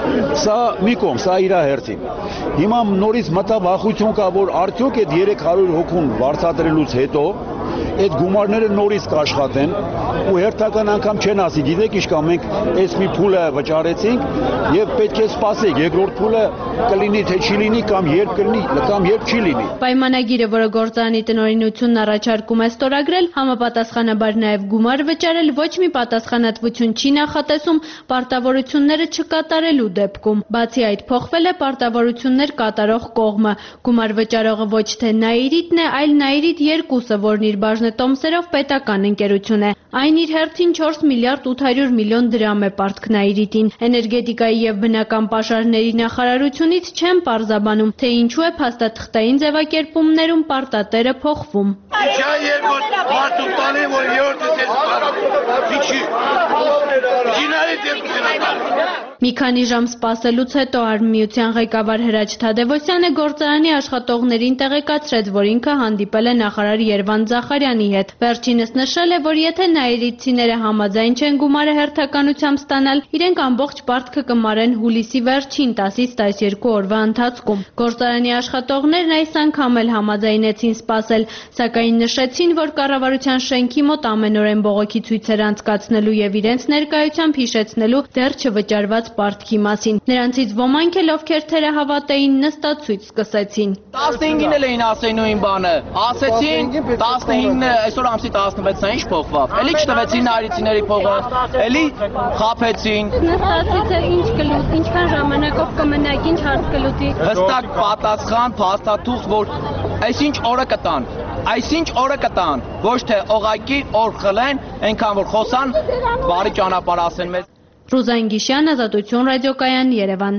[SPEAKER 4] Սա մի կողմ, սա իր հերթին։ Հիմա նորից մտավախություն կա, որ արդյոք այդ երեք հարյուր հոգուն վարձատրելուց հետո այդ գումարները նորից կաշխատեն ու հերթական անգամ չեն ասի, գիտեք ինչ կա, մենք այս մի փուլը վճարեցինք եւ պետք է սպասենք, երկրորդ փուլը կլինի թե չի լինի կամ երբ կլինի, կամ երբ չի լինի։
[SPEAKER 1] Պայմանագիրը, որը գործարանի տնօրինությունն առաջարկում է ստորագրել, համապատասխանաբար նաեւ գումար վճարել ոչ մի պատասխանատվություն չի նախատեսում պարտավորությունները չկատարելու դեպքում։ Բացի այդ, փոխվել է պարտավորություններ կատարող կողմը։ Գումար վճարողը ոչ թե Նայիրիտն է, այլ Նայիրիտ երկուսը, որն իր բաժնետոմսերով պետական ընկերություն է։
[SPEAKER 15] Այն իր հերթին չորս միլիարդ ութ հարյուր միլիոն դրամ է Պարտքնայիրիտին։ Էներգետիկայի եւ բնական պաշարների նախարարությունից չեն պարզաբանում, թե ինչու է փաստաթղթային ձևակերպումներում պարտատերը փոխվում։ Մի քանի ժամ սպասելուց հետո Արմիության ղեկավար Հրաչ Թադևոսյանը գործարանի աշխատողներին տեղեկացրեց, որ ինքը հանդիպել է նախարար Երվանդ Զախարյանի հետ։ Վերջինս նշել է, որ եթե նաիրիտցիները համաձայն չեն գումարը հերթականությամբ ստանալ, իրենք ամբողջ պարտքը կմարեն հուլիսի վերջին տասից տասներկու օրվա ընթացքում։ Գործարանի աշխատողներն այս անգամ էլ համաձայնեցին սպասել, սակայն նշեցին, որ կառավարության շենքի մոտ ամենօրեն բողոքի ցույցեր անցկացնելու եւ իրենց ներկայությամբ հիշեցնելու դեռ չվճարված պարտքի մասին։ Նրանցից ոմանք էլ, ովքեր թերահավատ էին, նստացույց սկսեցին։
[SPEAKER 16] տասնհինգին էլ էին ասել նույն բանը, ասեցին տասնհինգն այսօր ամսի տասնվեցն է, ինչ փոխվավ։ Էլի չտվեցին նայրիցիների փողը, էլի խաբեցին։
[SPEAKER 15] Նստածիցը ինչ կլուտ, ինչքան ժամանակով կմնաք, ինչ հարց կլուտի։
[SPEAKER 16] Հստակ պատասխան, փաստաթուղթ, որ այսինչ օրը կտան։ Այսինչ օրը կտան, ոչ թե օղակի օր խլեն, այնքան որ խոսան, բարի ճանապարհ ասեն մեզ։
[SPEAKER 15] Ռուզան Գիշյան, Ազատություն ռադիոկայան, Երևան։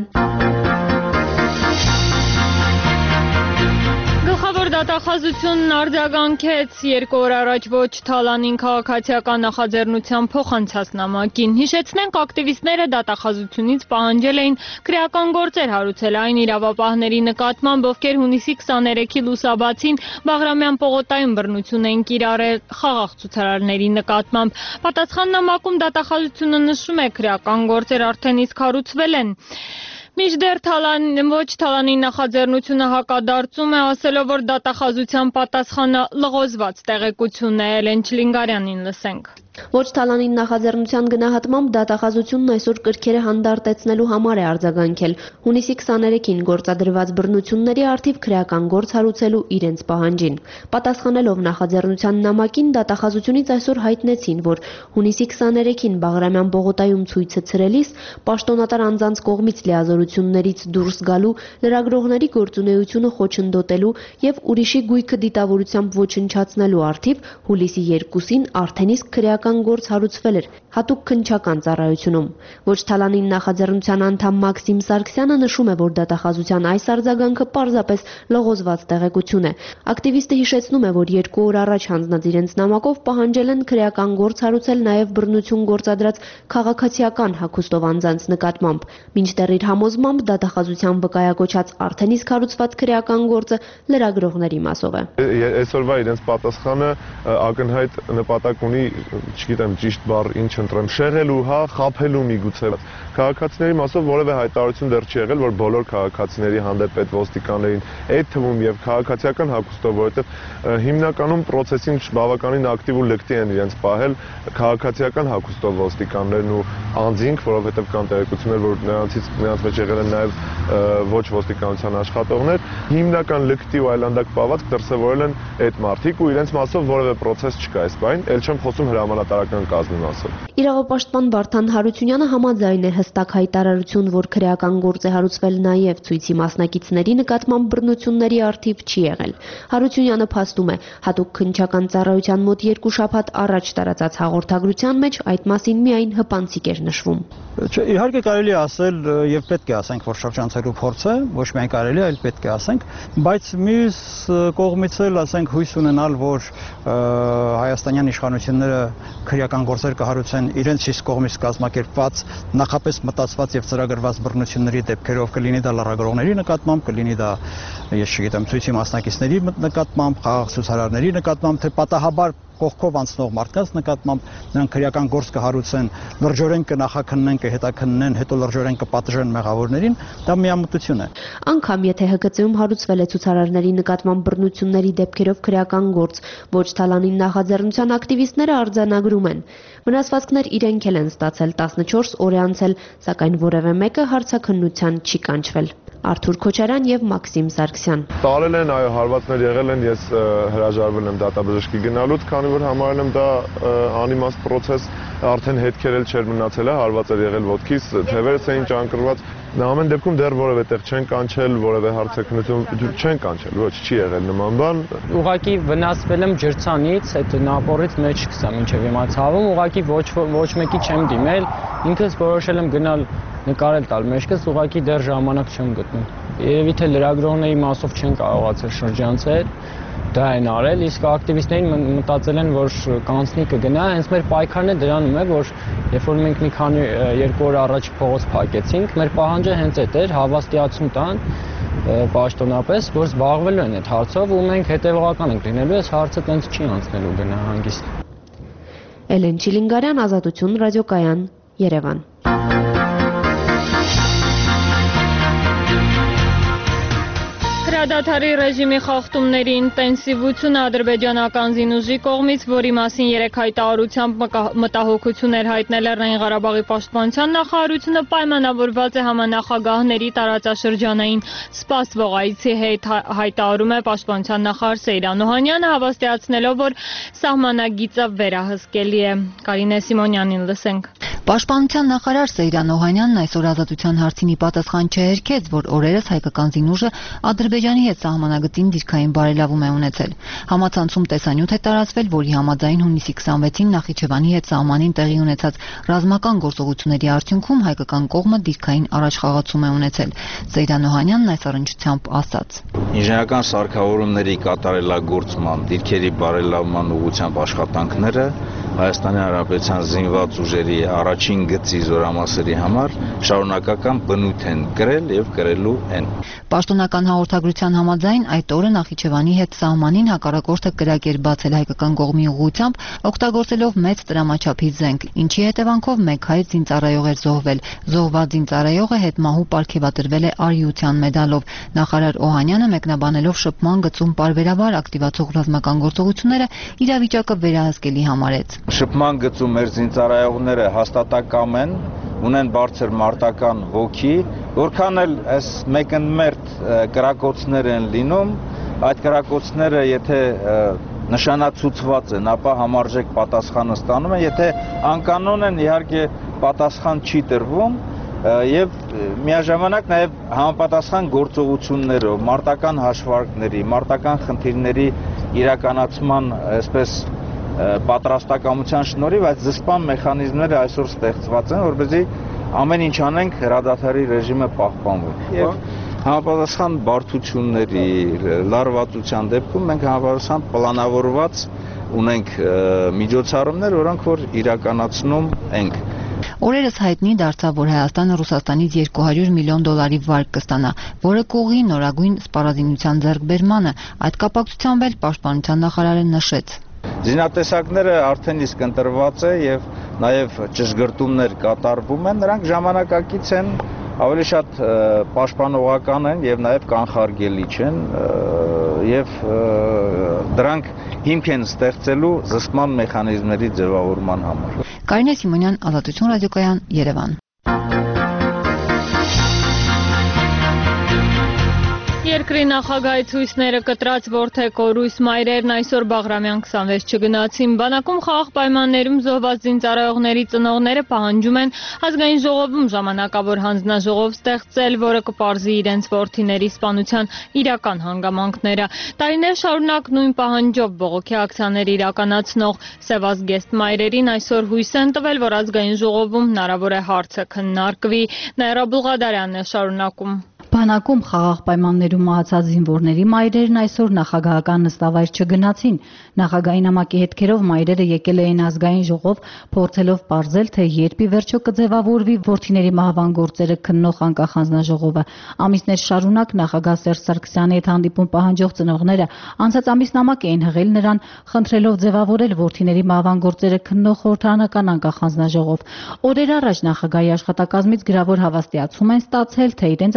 [SPEAKER 1] Գլխավոր դատախազությունն արձագանքեց երկու օր առաջ ոչ Թալանին քաղաքացիական նախաձեռնության փոխանցած նամակին։ Հիշեցնենք, ակտիվիստները դատախազությունից պահանջել էին քրեական գործեր հարուցել այն իրավապահների նկատմամբ, ովքեր հունիսի քսաներեքի լուսաբացին Բաղրամյան պողոտայում բռնություն էին կիրառել խաղաղ ցուցարարների նկատմամբ։ Պատասխան նամակում դատախազությունը նշում է, քրեական գործեր արդեն իսկ հարուցվել են։ Մինչդեռ ոչ Թալանի նախաձեռնությունը հակադարձում է, ասելով, որ դատախազության պատասխանը լղոզված տեղեկություն է։ Էլեն Չլինգարյանին լսենք։
[SPEAKER 17] Ոչ Թալանին նախաձեռնության գնահատմամբ դատախազությունն այսօր կրքերը հանդարտեցնելու համար է արձագանքել հունիսի քսաներեքին գործադրված բռնությունների առթիվ քրեական գործ հարուցելու իրենց պահանջին։ Պատասխանելով նախաձեռնության նամակին, դատախազությունից այսօր հայտնեցին, որ հունիսի քսաներեքին Բաղրամյան պողոտայում ցույցը ցրելիս պաշտոնատար անձանց կողմից լիազորություններից դուրս գալու, լրագրողների գործունեությունը խոչընդոտելու եւ ուրիշի գույքը դիտավորությամբ ոչնչացնելու առթիվ հուլիսի երկուսին արդեն իսկ քրեական գործ հարուցվել էր հատուկ քննչական ծառայությունում։ Ոչ Թալանին նախաձեռնության անդամ Մաքսիմ Սարգսյանը նշում է, որ դատախազության այս արձագանքը պարզապես լղոզված տեղեկություն է։ Ակտիվիստը հիշեցնում է, որ երկու օր առաջ հանձնած իրենց նամակով պահանջել են քրեական գործ հարուցել նաև բռնություն գործադրած քաղաքացիական հագուստով անձանց նկատմամբ։ Մինչդեռ իր համոզմամբ դատախազության վկայակոչած արդեն իսկ հարուցված քրեական գործը լրագրողների մասով է։
[SPEAKER 18] Այսօրվա իրենց պատասխանը ակնհայտ նպատակ ունի, չգիտեմ ճիշտ բառ ինչ ընտրեմ, շեղելու, հա, խաբելու միգուցե։ Քաղաքացիների մասով որևէ հայտարարություն դեռ չի եղել, որ բոլոր քաղաքացիների հանդեպ այդ ոստիկաններին այդ թվում եւ քաղաքացիական հագուստով, որովհետեւ հիմնականում process-ին բավականին ակտիվ ու լկտի են իրենց պահել քաղաքացիական հագուստով ոստիկաններն ու անձինք, որովհետեւ կան տեղեկություններ, որ նրանցից նրանց մեջ եղել են նաեւ ոչ ոստիկանության աշխատողներ, հիմնական լկտի ու այլանդակ պահված դրսևորել են այդ մարդիկ ու իրենց մասով որևէ process չկա այս բան, ել չեմ խոսում հրամանատարական կազմի մասով։
[SPEAKER 17] Իրավապաշտպան Վարդան Հարությունյանը համաձայն է հստակ հայտարարություն, որ քրեական գործ է հարուցվել նաև ցույցի մասնակիցների նկատմամբ բռնությունների առթիվ չի եղել։ Հարությունյանը փաստում է, հատուկ քննչական ծառայության մոտ երկու շաբաթ առաջ տարածած հաղորդագրության մեջ այդ մասին միայն հպանցիկ էր նշվում։
[SPEAKER 19] Իհարկե կարելի է ասել եւ պետք է ասենք, որ շրջանցելու փորձ է, ոչ միայն կարելի է, այլ պետք է ասենք, բայց մյուս կողմից էլ ասենք հույս ունենալ, որ հայաստանյան իշխանությունները քրեական գործեր կհարուցեն իրենց իսկ կողմից կազմակերպված, նախապես մտածված եւ ծրագրված բռնությունների դեպքերով, կլինի դա լրագրողների նկատմամբ, կլինի դա, ես չգիտեմ, ցույցի մասնակիցների նկատմամբ, խաղաղ ցուցարարների նկատմամբ, թե պատահաբար կողքով անցնող մարդկանց նկատմամբ նրանք քրեական գործ կհարուցեն, լրջորեն կնախաքննեն, կհետաքննեն, հետո լրջորեն կպատժեն մեղավորներին, դա միամտություն է։
[SPEAKER 17] Անկամ եթե Հ Կ Ծ-ում հարուցվել է ցուցարարների նկատմամբ բռնությունների դեպքերով քրեական գործ, ոչ Թալանին նախաձեռնության ակտիվիստները արձանագրում են։ Վնասվածքներ իրենք էլ են ստացել, տասնչորս օր է անցել, սակայն որևէ մեկը հարցաքննության չի կանչվել։ Արթուր Քոչարյան եւ Մաքսիմ Սարգսյան։
[SPEAKER 18] Տարել են, այո, հարվածներ եղել են, ես հրաժարվել եմ դատաբժշկի գնալուց, քանի քանի որ համարել եմ դա անիմաստ process, արդեն հետքեր էլ չէր մնացել, հարված էր եղել ոտքից, թևերս էին ճանկռված, ամեն դեպքում դեռ որևէ տեղ չեն կանչել, որևէ հարցաքննություն չեն կանչել, ոչ, չի եղել նման բան։
[SPEAKER 20] Ուղղակի վնասվել եմ ջրցանից, այդ նապորից մեջ սկսա մինչև հիմա ցավում, ուղղակի ոչ ոչ մեկի չեմ դիմել, ինքս որոշել եմ գնալ նկարել տալ մեջքս, ուղղակի դեռ ժամանակ չեմ գտնում։ Երևի թե լրագրողների մասով չեն կարողացել շրջանցել, դա են արել, իսկ ակտիվիստներին մտածել են, որ կանցնի կգնա, հենց մեր պայքարն է դրանում է, որ երբ որ մենք մի քանի երկու օր առաջ փողոց փակեցինք, մեր պահանջը հենց այդ էր, հավաստիացում տան պաշտոնապես, որ զբաղվելու են այդ հարցով ու մենք հետևողական ենք լինելու, այս հարցը տենց չի անցնելու գնահանգիստ։
[SPEAKER 17] Էլեն Չիլինգարյան, Ազատություն ռադիոկայան, Երևան։
[SPEAKER 1] Հրադադարի ռեժիմի խախտումների ինտենսիվությունը ադրբեջանական զինուժի կողմից, որի մասին երեք հայտարարությամբ մտահոգություն էր հայտնել Լեռնային Ղարաբաղի պաշտպանության նախարարությունը, պայմանավորված է համանախագահների տարածաշրջանային սպասվող այցի հետ, հայտարարում է պաշտպանության նախարար Սեյրան Օհանյանը, հավաստիացնելով, որ սահմանագիծը վերահսկելի է։ Կարինե Սիմոնյանին լսենք։
[SPEAKER 21] Պաշտպանության նախարար Սեյրան Օհանյանն այսօր Ազատության հարցին ի պատասխան չհերքեց, որ օրերս հայկական զինուժը Ադրբեջանի հետ սահմանագծին դիրքային բարելավում է ունեցել։ Համացանցում տեսանյութ է տարածվել, որի համաձայն հունիսի քսանվեցին Նախիջևանի հետ սահմանին տեղի ունեցած ռազմական գործողությունների արդյունքում հայկական կողմը դիրքային առաջխաղացում է ունեցել։ Սեյրան Օհանյանն այս առնչությամբ ասաց.
[SPEAKER 22] Ինժեներական սարքավորումների կատարելագործման, դիրքերի բարելավման ուղղությամբ աշխատանքները Հայաստանի Հանրապետության զինված ուժերի առաջին գծի զորամասերի համար շարունակական բնույթ են կրել եւ կրելու են։
[SPEAKER 21] Պաշտոնական հաղորդագրության համաձայն այդ օրը Նախիջևանի հետ սահմանին հակառակորդը կրակ էր բացել հայկական կողմի ուղղությամբ, օգտագործելով մեծ տրամաչափի զենք, ինչի հետևանքով մեկ հայ զինծառայող էր զոհվել։ Զոհված զինծառայողը հետմահու պարգևատրվել է արիության մեդալով։ Նախարար Օհանյանը մեկնաբանելով շփման գծում պարբերաբար ակտիվացող ռազմական գործողությունները իրավիճակը վերահսկելի համարեց։
[SPEAKER 22] Շփման գծում մեր զինծառայողները հաստատակամ են, ունեն բարձր մարտական ոգի, որքան էլ այս մեկնմերթ կրակոցներ են լինում, այդ կրակոցները եթե նշանացուցված են, ապա համարժեք պատասխանը ստանում են, եթե անկանոն են, իհարկե պատասխան չի տրվում եւ միաժամանակ նաեւ համապատասխան գործողություններով, մարտական հաշվարկների, մարտական խնդիրների իրականացման, այսպես պատրաստակամության շնորհիվ այդ զսպան մեխանիզմները այսօր ստեղծված են, որպեսզի ամեն ինչ անենք հրադադարի ռեժիմը պահպանվի։ Եվ համապատասխան բարդությունների, լարվածության դեպքում մենք համապատասխան պլանավորված ունենք միջոցառումներ, որոնք որ իրականացնում ենք։
[SPEAKER 21] Օրերս հայտնի դարձավ, որ Հայաստանը Ռուսաստանից երկու հարյուր միլիոն դոլարի վարկ կստանա, որը կուղղի նորագույն սպառազինության ձեռքբերմանը։ Այդ կապակցությամբ էլ պաշտպանության նախարարը նշեց.
[SPEAKER 22] Զինատեսակները արդեն իսկ ընտրված է եւ նաեւ ճշգրտումներ կատարվում են, նրանք ժամանակակից են, ավելի շատ պաշտպանողական են եւ նաեւ կանխարգելի չեն եւ դրանք հիմք են ստեղծելու զսպման մեխանիզմների ձևավորման համար։
[SPEAKER 21] Կարինե Սիմոնյան, Ազատություն ռադիոկայան, Երևան։
[SPEAKER 1] Երկրի նախագահի ցույցները կտրած որդեկորույս մայրերն այսօր Բաղրամյան քսանվեց չգնացին։ Բանակում խաղաղ պայմաններում զոհված զինծառայողների ծնողները պահանջում են ազգային ժողովում ժամանակավոր հանձնաժողով ստեղծել, որը կպարզի իրենց որդիների սպանության իրական հանգամանքները։ Տարիներ շարունակ նույն պահանջով բողոքի ակցիաներ իրականացնող Սևազգեստ մայրերին այսօր հույս են տվել, որ ազգային ժողովում հնարավոր է հարցը քննարկվի։ Նաիրա Բուլղադարյանն է շարունակում։
[SPEAKER 23] Բանակում խաղաղ պայմաններում մահացած զինվորների մայրերն այսօր նախագահական նստավայր չգնացին։ Նախագահի նամակի հետքերով մայրերը եկել էին ազգային ժողով, փորձելով պարզել, թե երբ ի վերջո կձևավորվի որդիների մահվան գործերը քննող անկախ հանձնաժողովը։ Ամիսներ շարունակ նախագահ Սերժ Սարգսյանի հետ հանդիպում պահանջող ծնողները անցած ամիս նամակ էին հղել նրան, խնդրելով ձևավորել որդիների մահվան գործերը քննող խորհրդարանական անկախ հանձնաժողով։ Օրեր առաջ նախագահի աշխատակազմից գրավոր հավաստիացում են ստացել, թե իրենց առաջարկի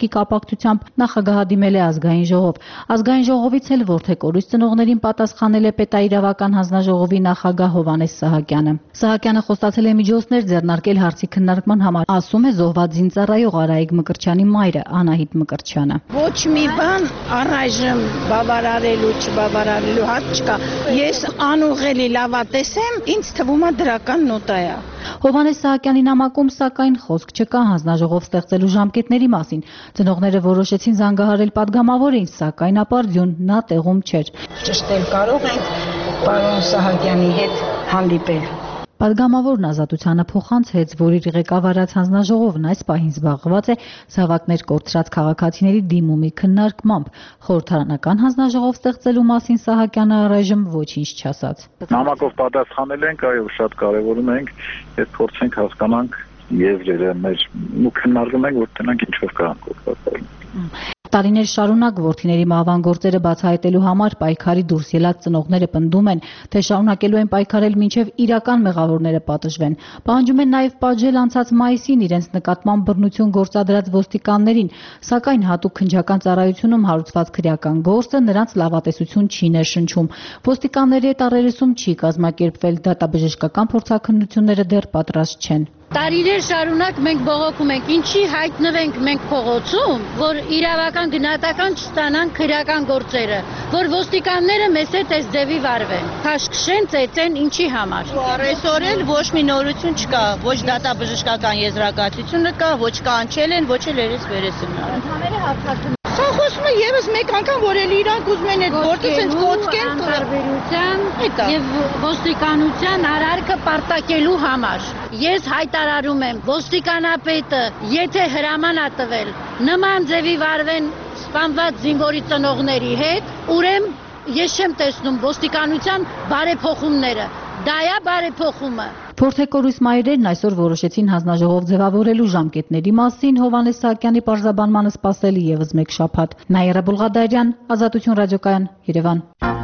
[SPEAKER 23] նպատակի կապակցությամբ նախագահը դիմել է ազգային ժողով։ Ազգային ժողովից էլ որդեկորույս ծնողներին պատասխանել է պետաիրավական հանձնաժողովի նախագահ Հովհաննես Սահակյանը։ Սահակյանը խոստացել է միջոցներ ձեռնարկել հարցի քննարկման համար, ասում է զոհված զինծառայող Արայիկ Մկրտչյանի մայրը Անահիտ Մկրտչյանը։
[SPEAKER 2] Ոչ մի բան առայժմ բավարարելու, չբավարարելու հարց չկա։ Ես անուղելի լավատես եմ, ինձ թվում է դրական նոտա է։
[SPEAKER 23] Հովհաննես Սահակյանի նամակում սակայն խոսք չկա հանձնաժողով ստեղծելու ժամկետների մասին։ Ծնողները որոշեցին զանգահարել падգամավորին, սակայն ապարդյուն նա տեղում չէր։
[SPEAKER 2] Ճշտել կարող ենք պարոն Սահակյանի հետ հանդիպել։
[SPEAKER 23] Падգամավորն Ազատությանը փոխանցեց, որ իր ղեկավարած հանձնաժողովն այս պահին զբաղված է զավակներ կորցրած քաղաքացիների դիմումի քննարկմամբ։ Խորհրդարանական հանձնաժողով ստեղծելու մասին Սահակյանը առայժմ ոչինչ չասաց։
[SPEAKER 5] Նամակով պատասխանել ենք, այո, շատ կարևորում ենք, ես փորձենք հասկանանք եզրերը մեր ու քննարկում ենք, որ տնանք ինչով կարող կոչվել։
[SPEAKER 23] Տարիներ շարունակ որդիների մահվան գործերը բացահայտելու համար պայքարի դուրս ելած ծնողները պնդում են, թե շարունակելու են պայքարել մինչև իրական մեղավորները պատժվեն։ Պահանջում են նաև պատժել անցած մայիսին իրենց նկատմամբ բռնություն գործադրած ոստիկաններին, սակայն հատուկ քննչական ծառայությունում հարուցված քրեական գործը նրանց լավատեսություն չի ներշնչում։ Ոստիկանների հետ առերեսում չի կազմակերպվել, դատաբժշկական փորձաքննությունները դեռ պատրաստ չեն։
[SPEAKER 8] Տարիներ շարունակ մենք բողոքում ենք, ինչի հայտնվենք մենք փողոցում, որ իրավական գնահատական չստանան քրեական գործերը, որ ոստիկանները մեզ հետ այս ձևի վարվեն, քաշքշեն, ծեծեն, ինչի համար։
[SPEAKER 24] Այսօր էլ ոչ մի նորություն չկա, ոչ դատաբժշկական եզրակացությունը կա, ոչ կանչել են, ոչ էլ երես վերես են արել։
[SPEAKER 8] Ընդհանրապես հապկացում
[SPEAKER 24] Սա խոսում է եւս մեկ անգամ, որ էլ իրանք ուզում են այդ գործը ցենց կոծկեն
[SPEAKER 8] տարբերության եւ ոստիկանության արարքը պարտակելու համար։ Ես հայտարարում եմ, ոստիկանապետը, եթե հրաման ա տվել նման ձևի վարվեն սպանված զինվորի ծնողների հետ, ուրեմն ես չեմ տեսնում ոստիկանության բարեփոխումները։ Դա է բարեփոխումը։
[SPEAKER 23] Որդեկորույս մայրերն այսօր որոշեցին հանձնաժողով ձևավորելու ժամկետների մասին Հովհաննես Սահակյանի պարզաբանմանը սպասել եւս մեկ շաբաթ։ Նաիրա Բուլղադարյան, Ազատություն ռադիոկայան, Երևան։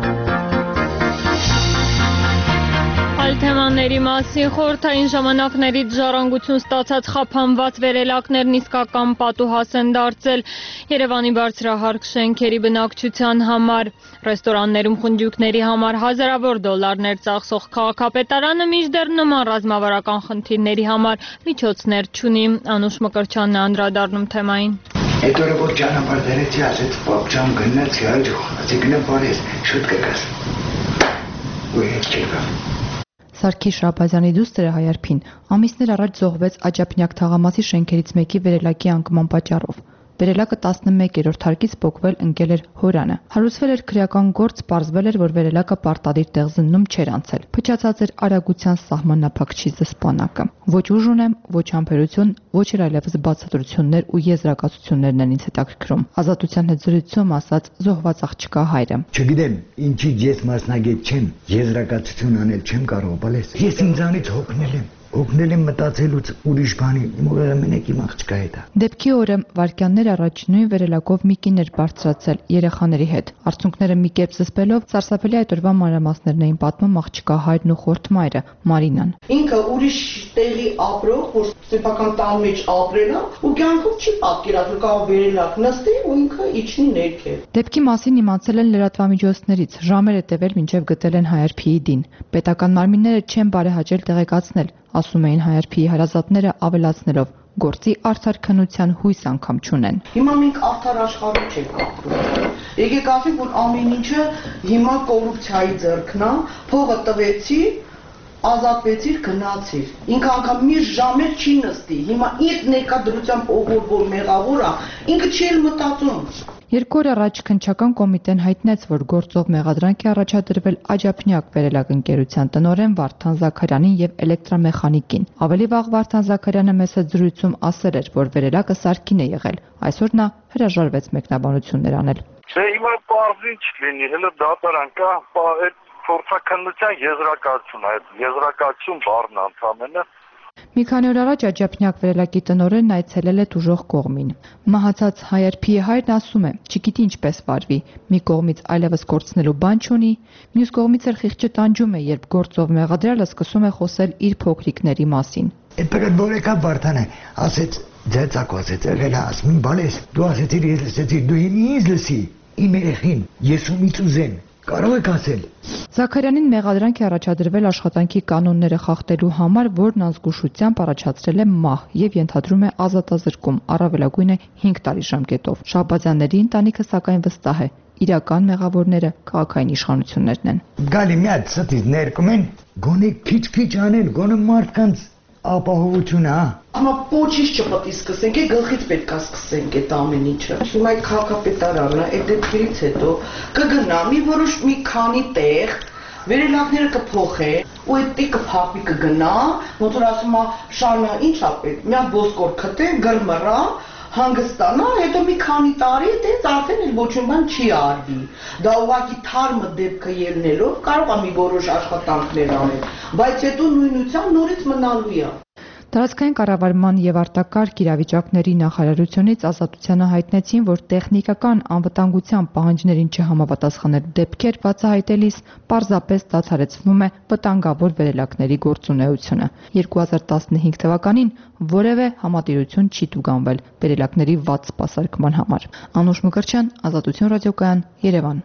[SPEAKER 25] Այլ թեմաների մասին խորհրդային ժամանակներից ժառանգություն ստացած խափանված վերելակներն իսկական պատուհաս են դարձել Երևանի բարձրահարկ շենքերի բնակչության համար։ Ռեստորաններում խնջույքների համար հազարավոր դոլարներ ծախսող քաղաքապետարանը մինչդեռ նման ռազմավարական խնդիրների համար միջոցներ չունի։ Անուշ Մկրտչյանն է անդրադառնում թեմային։
[SPEAKER 26] Այդ օրը որ ճանապարհ դերեցի, ասեց պապջան գնացի այլ ասիկնը բարես շուտ կգաս։ Ու հետ չեկա։
[SPEAKER 27] Սարգիս Շահբազյանի դուստրը Հայարփին ամիսներ առաջ զոհվեց Աջափնյակ թաղամասի շենքերից մեկի վերելակի անկման պատճառով։ Վերելակը տասնմեկերորդ հարկից փոկվել ընկել էր Հորանը։ Հարուցվել էր քրեական գործ, պարզվել էր, որ վերելակը պարտադիր տեղզննում չէր անցել։ Փչացած էր արագության սահմանափակչի զսպանակը։ Ոչ ուժ ունեմ, ոչ համբերություն, ոչ էլ այլևս բացատրություններ ու եզրակացություններն են ինձ հետաքրքրում։ Ազատության հետ զրույցում ասաց զոհված աղջկա հայրը։
[SPEAKER 26] Չգիտեմ, ինչի ես մասնագետ չեմ, եզրակացություն անել չեմ կարող, բայց ես ինձանից հոգնել եմ։ Օգնել եմ մտածելուց ուրիշ բանի, մորը մենակ իմ աղջկա հետ է։
[SPEAKER 27] Դեպքի օրը վայրկյաններ առաջ նույն վերելակով մի կին էր բարձրացել երեխաների հետ։ Արցունքները մի կերպ զսպելով սարսափելի այդ օրվա մանրամասներն էին պատմում աղջկա հայրն ու խորթ մայրը Մարինան։
[SPEAKER 28] Ինքը ուրիշ տեղի ապրող, որ սեփական տան մեջ ապրել է, ու կյանքում չի պատկերացրել կարող վերելակ նստի ու ինքը իջնի ներքև։
[SPEAKER 27] Դեպքի մասին իմացել են լրատվամիջոցներից, ժամեր է տևել մինչև գտել են Հայարփիի դին։ Պետական մարմինները չեն բարեհաճել տեղեկացնել, ասում էին Հայարփիի հարազատները ավելացնելով, գործի արդար քննության հույս անգամ չունեն։
[SPEAKER 28] Հիմա մենք արդար աշխարհում չենք ապրում։ Եկեք ասենք, որ ամեն ինչը հիմա կոռուպցիայի ձեռքն է, փողը տվեցի, ազատվեցիր, գնացիր։ Ինքը անգամ մի ժամեր չի նստի։ Հիմա իր ներկայությամբ ով որ մեղավոր է, ինքը չի էլ մտածում։
[SPEAKER 27] Երկու օր առաջ քննչական կոմիտեն հայտնեց, որ գործով մեղադրանք է առաջադրվել Աջափնյակ վերելակ ընկերության տնօրեն Վարդան Զաքարյանին եւ էլեկտրամեխանիկին։ Ավելի վաղ Վարդան Զաքարյանը մեծ զրույցում ասել էր, որ վերելակը Սարգին է եղել։ Այսօր նա հրաժարվեց մեկնաբանություններ անել։
[SPEAKER 5] Չէ, հիմա բարձ ինչ լինի, հələ դատարան կա, այդ փորձաքննության եզրակացություն, այդ եզրակացություն բառն ընդամենը։
[SPEAKER 27] Մի քանի օր առաջ Աջափնյակ վերելակի տնօրենն այցելել է տուժող կողմին։ Մահացած Հայարփիի հայրն ասում է, չգիտի ինչպես վարվի, մի կողմից այլևս կորցնելու բան չունի, մյուս կողմից էլ խիղճը տանջում է, երբ գործով մեղադրյալը սկսում է խոսել իր փոքրիկների մասին։
[SPEAKER 26] Այդ բերդ որեկա Վարդանը ասեց Ձեծակ ասեց, եղել ասմին բալես, դու ասեցիր, ես լսեցիր, դու ինձ լսի, իմ երեխին, ես ումից ուզեն, կարող եք ասել։
[SPEAKER 27] Զաքարյանին մեղադրանք է առաջադրվել աշխատանքի կանոնները խախտելու համար, որն անզգուշությամբ առաջացրել է մահ եւ ենթադրում է ազատազրկում, առավելագույնը հինգ տարի ժամկետով։ Շահբազյանների ընտանիքը սակայն վստահ է, իրական մեղավորները քաղաքային իշխանություններն են։
[SPEAKER 26] Գալի մի հատ ստից ներկում են, գոնե քիչ-քիչ անեն, գոնե մարդկանց ապահովությունը, հա։
[SPEAKER 28] Հիմա ոչինչ չպետք է սկսենք, է գլխից պետք է սկսենք այդ ամեն ինչը։ Հիմա այդ քաղաքապետարանը այդ դեպքերից հետո կգնա մի որոշ մի քանի տեղ, վերելակները կփոխե, ու այդ տիկը փապի կգնա, ոնց որ ասում է Շանը ի՞նչ է պետք, մի հատ ոսկոր քթե, գրմռա, հանգստանա, հետո մի քանի տարի այդպես արդեն էլ ոչինչ բան չի արվի։ Դա ուղղակի թարմը դեպքը ելնելով կարող է մի որոշ աշխատանքներ անել, բայց հետո նույնությամբ նորից մնալու է։
[SPEAKER 27] Տարածքային կառավարման եւ արտակարգ իրավիճակների նախարարությունից Ազատությանը հայտնեցին, որ տեխնիկական անվտանգության պահանջներին չհամապատասխանելու դեպքեր բացահայտելիս պարզապես դադարեցվում է վտանգավոր վերելակների գործունեությունը։ երկու հազար տասնհինգ թվականին որևէ համատիրություն չի տուգանվել վերելակների վատ սպասարկման համար։ Անուշ Մկրտչյան, Ազատություն ռադիոկայան, Երևան։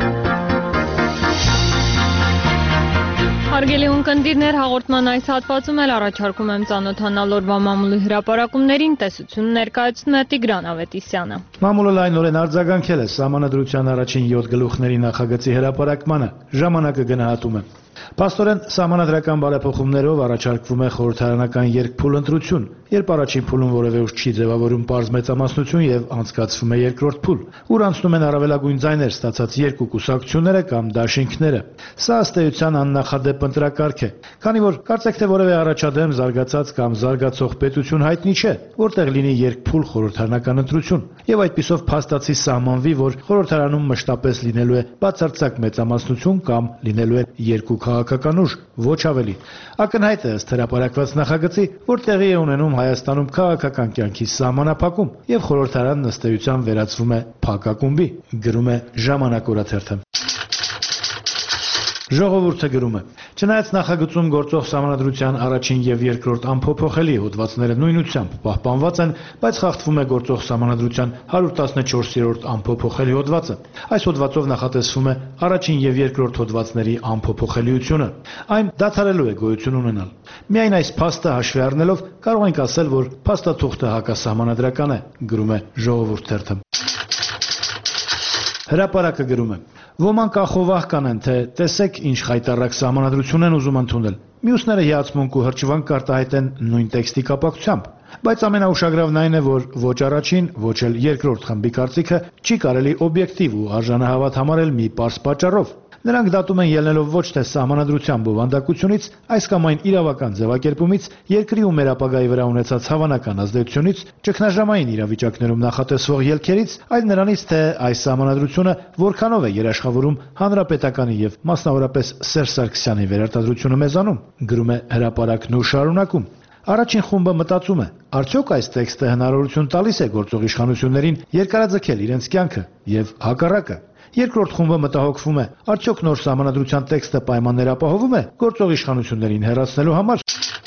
[SPEAKER 25] Հարգելի ունկնդիրներ, հաղորդման այս հատվածում էլ առաջարկում եմ ծանոթանալ օրվա մամուլի հրապարակումներին, տեսություն ներկայացնում է Տիգրան Ավետիսյանը։
[SPEAKER 3] Մամուլը լայնորեն արձագանքել է Սահմանադրության առաջին յոթ գլուխների նախագծի հրապարակմանը, ժամանակը գնահատում է։ Փաստորեն սահմանադրական բարեփոխումներով առաջարկվում է խորհրդարանական երկփուլ ընտրություն, երբ առաջին փուլում որևէ ուժ չի ձևավորում պարզ մեծամասնություն եւ անցկացվում է երկրորդ փուլ, ուր անցնում են առավելագույն ձայներ ստացած երկու կուսակցությունները կամ դաշինքները։ Սա ըստ էության աննախադեպ ընտրակարգ է, քանի որ կարծեք թե որևէ առաջադեմ զարգացած կամ զարգացող պետություն հայտնի չէ, որտեղ լինի երկփուլ խորհրդարանական ընտրություն, եւ այդպիսով փաստացի սահմանվի, որ խորհրդարանում մշտապես լինելու է բացարձակ մեծամասնություն կամ լինելու է երկու քաղաքական ուժ, ոչ ավելի։ Ակնհայտ է ըստ հրապարակված նախագծի, որ տեղի է ունենում Հայաստանում քաղաքական կյանքի սահմանափակում եւ խորհրդարանն ըստ էության վերածվում է փակակումբի, գրում է Ժամանակ օրաթերթը։ Ժողովուրդը գրում է. Չնայած նախագծում գործող Սահմանադրության առաջին եւ երկրորդ անփոփոխելի հոդվածները նույնությամբ պահպանված են, բայց խախտվում է գործող Սահմանադրության հարյուր տասնչորսերորդ անփոփոխելի հոդվածը։ Այս հոդվածով նախատեսվում է առաջին եւ երկրորդ հոդվածների անփոփոխելիությունը։ Այն դադարելու է գոյություն ունենալ։ Միայն այս փաստը հաշվի առնելով կարող ենք ասել, որ փաստաթուղթը հակասահմանադրական է, գրում է Ժողովուրդ թերթը։ Հրապարակը գրում է. Ոմանք ախովահ կանեն, թե տեսեք ինչ խայտառակ սահմանադրություն են ուզում ընդունել։ Մյուսները հիացմունք ու հրճվանք կարտահայտեն նույն տեքստի կապակցությամբ, բայց ամենաուշագրավն այն է, որ ոչ առաջին, ոչ էլ երկրորդ խմբի կարծիքը չի կարելի օբյեկտիվ ու արժանահավատ համարել մի պարզ պատճառով։ Նրանք դատում են ելնելով ոչ թե սահմանադրության բովանդակությունից, այս կամ այն իրավական ձևակերպումից, երկրի ու մեր ապագայի վրա ունեցած հավանական ազդեցությունից, ճգնաժամային իրավիճակներում նախատեսվող ելքերից, այլ նրանից, թե այս սահմանադրությունը որքանով է երաշխավորում հանրապետականի եւ մասնավորապես Սերժ Սարգսյանի վերարտադրությունը մեզանում, գրում է հրապարակն ու շարունակում։ Առաջին խումբը մտածում է, արդյոք այս տեքստը հնարավորություն տալիս է գործող իշխանություններին երկարաձգել իրենց կյանքը եւ հակառակը։ Երկրորդ խումբը մտահոգվում է, արդյոք նոր սահմանադրության տեքստը պայմաններ ապահովում է գործող իշխանություններին հեռացնելու համար։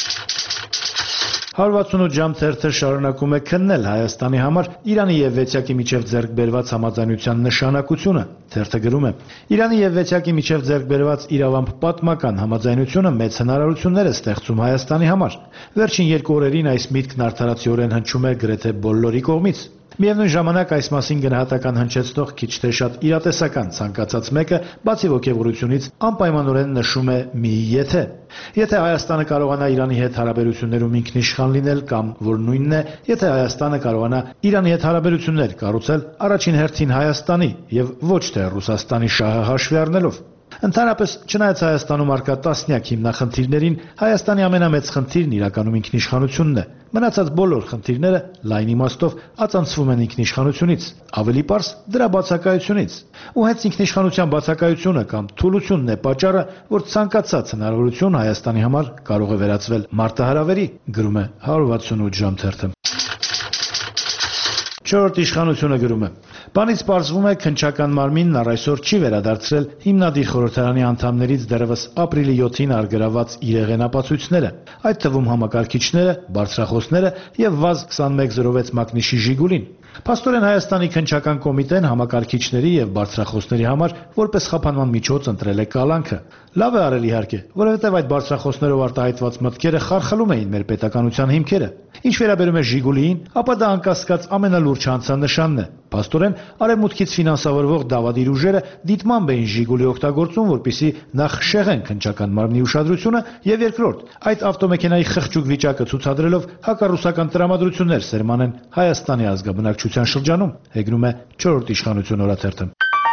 [SPEAKER 3] հարյուր վաթսունութ ժամ թերթը շարունակում է քննել Հայաստանի համար Իրանի եւ Վեցյակի միջև ձեռք բերված համաձայնության նշանակությունը։ Թերթը գրում է. Իրանի եւ Վեցյակի միջև ձեռք բերված իրավամբ պատմական համաձայնությունը մեծ հնարավորություններ է ստեղծում Հայաստանի համար։ Վերջին երկու օրերին այս միտքն արդարացիորեն հնչում է գրեթե բոլորի կողմից։ Միևնույն ժամանակ այս մասին գնահատական հնչեցնող քիչ թե շատ իրատեսական ցանկացած մեկը, բացի ոգևորությունից, անպայմանորեն նշում է մի եթե։ Եթե Հայաստանը կարողանա Իրանի հետ հարաբերություններում ինքնիշխան լինել կամ որ նույնն է, եթե Հայաստանը կարողանա Իրանի հետ հարաբերություններ կառուցել առաջին հերթին Հայաստանի եւ ոչ թե Ռուսաստանի շահը հաշվի առնելով։ Ընդհանրապես, չնայած Հայաստանում արկա տասնյակ հիմնախնդիրներին, Հայաստանի ամենամեծ խնդիրն իրականում ինքնիշխանությունն է։ Մնացած բոլոր խնդիրները լայն իմաստով ածանցվում են ինքնիշխանությունից, ավելի պարզ դրա բացակայությունից։ Ու հենց ինքնիշխանության բացակայությունը կամ թուլությունն է պատճառը, որ ցանկացած հնարավորություն Հայաստանի համար կարող է վերածվել մարտահրավերի, գրում է հարյուր վաթսունութ ժամ թերթը։ Չորրորդ իշխանությունը գրում է. Բանից պարզվում է, քննչական մարմինն առ այսօր չի վերադարձրել հիմնադիր խորհրդարանի անդամներից դեռևս ապրիլի յոթին առգրաված իրեղեն ապացույցները, այդ թվում համակարգիչները, բարձրախոսները եւ վազ քսանմեկ զրո վեց մակնիշի Ժիգուլին։ Փաստորեն Հայաստանի քննչական կոմիտեն համակարգիչների եւ բարձրախոսների համար որպես խափանման միջոց ընտրել է կալանքը։ Լավ է արել իհարկե, որովհետև այդ բարձրախոսներով արտահայտված մտքերը խարխլում էին մեր պետականության հիմքերը։ Ինչ վերաբերում է Ժիգուլիին, ապա դա անկասկած ամենալուրջ հանցանշանն է։ Փաստորեն արևմուտքից ֆինանսավորվող դավադիր ուժերը դիտմամբ էին Ժիգուլի օգտագործում, որպեսզի նախ շեղեն քննչական մարմնի ուշադրությունը եւ երկրորդ, այդ ավտոմեքենայի խղճուկ վիճակը ցուցադրելով հակառուսական տրամադրություններ սերմանեն Հայաստանի ազգաբնակչության շրջանում, հեգնում է չորրորդ իշխանություն օրաթերթը։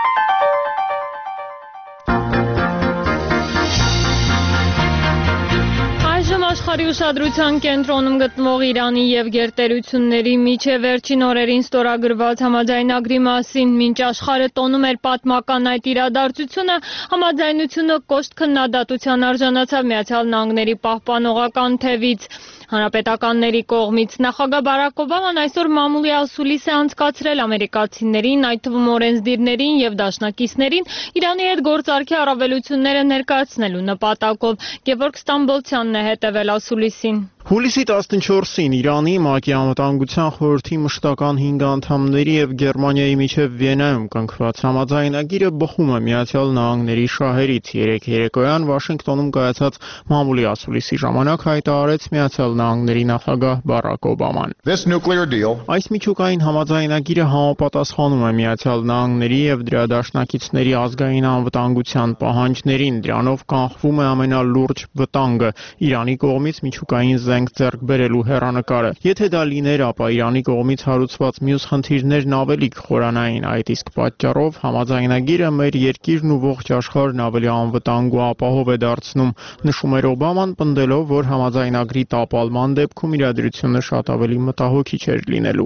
[SPEAKER 25] Աշխարհի ուշադրության կենտրոնում գտնվող Իրանի եւ գերտերությունների միջև վերջին օրերին ստորագրված համաձայնագրի մասին մինչ աշխարհը տոնում էր պատմական այդ իրադարձությունը, համաձայնությունը կոշտ քննադատության արժանացավ Միացյալ Նահանգների պահպանողական թևից։ Հանրապետականների կողմից նախագահ Բարակ Օբաման այսօր մամուլի ասուլիս է անցկացրել ամերիկացիներին, այդ թվում օրենսդիրներին եւ դաշնակիցներին Իրանի հետ գործարքի առավելությունները ներկայացնելու նպատակով։ Գևորգ Ստամբոլցյանն է հետևել ասուլիսին։
[SPEAKER 6] Հուլիսի տասնչորսին Իրանի ՄԱԿ-ի անվտանգության խորհրդի մշտական հինգ անդամների եւ Գերմանիայի միջև Վիեննայում կնքված համաձայնագիրը բխում է Միացյալ Նահանգների շահերից։ Երեկ երեկոյան Վաշինգտոնում կայացած մամուլի ասուլիսի ժամանակ հայտարարեց Միացյալ Նահանգների նախագահ Բարակ Օբաման։ Այս միջուկային համաձայնագիրը համապատասխանում է Միացյալ Նահանգների եւ դրա դաշնակիցների ազգային անվտանգության պահանջներին։ Դրանով կանխվում է ամենալուրջ վտանգը՝ Իրանի կողմից միջուկային զենք ձեռք բերելու հեռանկարը։ Եթե դա լիներ, ապա Իրանի կողմից հարուցված մյուս խնդիրներն ավելի կխորանային։ Այդ իսկ պատճառով համաձայնագիրը մեր երկիրն ու ողջ աշխարհն ավելի անվտանգ ու ապահով է դարձնում, նշում էր Օբաման, պնդելով, որ համաձայնագրի տապալման դեպքում իրադրությունը շատ ավելի մտահոգիչ էր լինելու։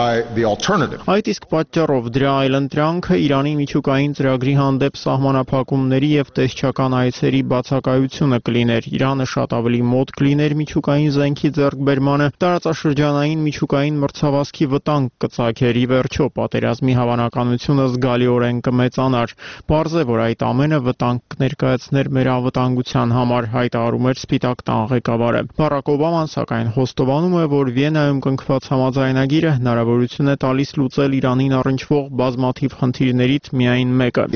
[SPEAKER 6] Այդ իսկ պատճառով դրա այլընտրանքը Իրանի միջուկային ծրագրի հանդեպ սահմանափակումների եւ տեսչական այցերի բացակայությունը կլիներ։ Իրանը շատ ավելի մոտ կլիներ միջուկային զենքի ձեռքբերմանը, տարածաշրջանային միջուկային մրցավազքի վտանգ կծագեր, ի վերջո պատերազմի հավանականությունը զգալիորեն կմեծանար։ Պարզ է, որ այդ ամենը վտանգ կներկայացներ մեր անվտանգության համար, հայտարարում էր Սպիտակ տան ղեկավարը։ Բարակ Օբաման սակայն խոստովանում է, որ Վիեննայում կնքված համաձայնագիրը հնարավորություն է տալիս լուծել Իրանին առնչվող բազմաթիվ խնդիրներից միայն մեկը։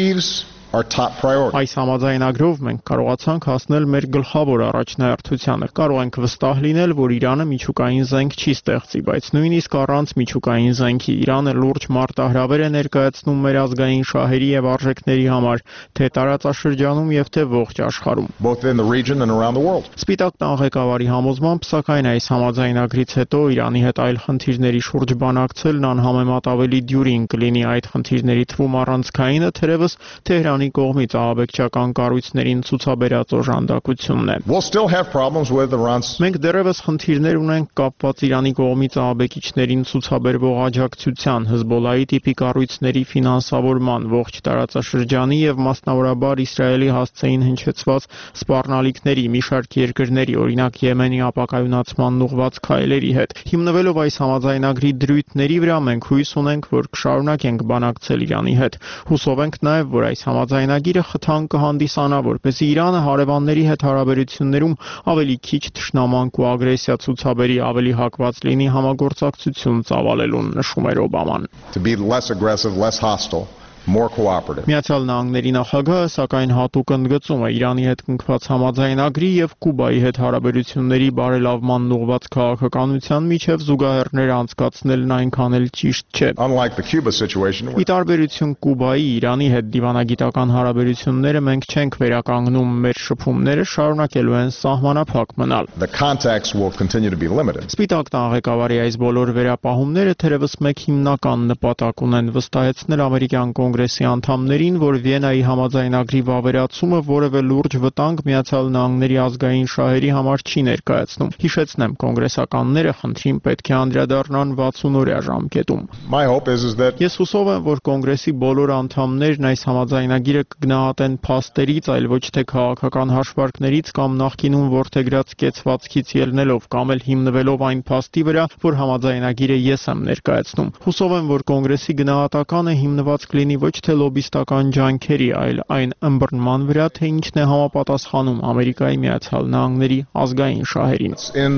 [SPEAKER 6] Այս համաձայնագրով մենք կարողացանք հասնել մեր գլխավոր առաջնահերթությանը։ Կարող ենք վստահ լինել, որ Իրանը միջուկային զենք չի ստեղծի, բայց նույնիսկ առանց միջուկային զենքի Իրանը լուրջ մարտահրավեր է ներկայացնում մեր ազգային շահերի եւ արժեքների համար, թե տարածաշրջանում եւ թե ողջ աշխարհում։ Սպիտակ տան ղեկավարի համոզմամբ, սակայն այս համաձայնագրից հետո Իրանի հետ այլ խնդիրների շուրջ բանակցելն անհամեմատ ավելի դյուրին կլինի։ Այդ խնդիրների թվում առանցքայինը թերևս Թեհրան կողմից ահաբեկչական կառույցներին ցուցաբերած օժանդակությունն է։ Մենք դեռևս խնդիրներ ունենք կապված Իրանի կողմից ահաբեկիչներին ցուցաբերվող աջակցության, Հզբոլայի տիպի կառույցների ֆինանսավորման, ողջ տարածաշրջանի եւ մասնավորաբար Իսրայելի հասցեին հնչեցված սպառնալիքների, մի շարք երկրների, օրինակ Եմենի ապակայունացման ուղղված քայլերի հետ։ Հիմնվելով այս համաձայնագրի դրույթների վրա մենք հույս ունենք, որ կշարունակենք բանակցել Իրանի հետ։ Հուսով ենք նաեւ, որ այս Համաձայնագիրը խթան կհանդիսանա, որպեսզի Իրանը հարևանների հետ հարաբերություններում ավելի քիչ թշնամանք ու ագրեսիա ցուցաբերի, ավելի հակված լինի համագործակցություն ծավալելուն, նշում էր Օբաման։ Միացյալ Նահանգների նախագահը սակայն հատուկ ընդգծում է Իրանի հետ կնքված համաձայնագրի եւ Կուբայի հետ հարաբերությունների բարելավման ուղղված քաղաքականության միջև զուգահեռներ անցկացնելն այնքան էլ ճիշտ չէ։ Ի տարբերություն Կուբայի, Իրանի հետ դիվանագիտական հարաբերությունները մենք չենք վերականգնում, մեր շփումները շարունակելու են սահմանափակ մնալ։ Սպիտակ տան ղեկավարի այս բոլոր վերապահումները թերևս մեկ հիմնական նպատակ ունեն՝ վստահեցնել ամերիկյան կոնգրեսի անդամներին, որ Վիեննայի համաձայնագրի վավերացումը որևէ լուրջ վտանգ Միացյալ Նահանգների ազգային շահերի համար չի ներկայացնում։ Հիշեցնեմ, կոնգրեսականները խնդրին պետք է անդրադառնան վաթսուն-օրյա ժամկետում։ Ես հուսով եմ, որ կոնգրեսի բոլոր անդամներն այս համաձայնագիրը կգնահատեն փաստերից, այլ ոչ թե քաղաքական հաշվարկներից կամ նախկինում որդեգրած կեցվածքից ելնելով կամ էլ հիմնվելով այն փաստի վրա, որ համաձայնագիրը ես եմ ներկայացնում։ Հուսով եմ, որ կոնգրեսի գնահատականը հիմնված կլինի ոչ թե լոբիստական ջանքերի, այլ այն ըմբռնման վրա, թե ինչն է համապատասխանում Ամերիկայի Միացյալ Նահանգների ազգային շահերին։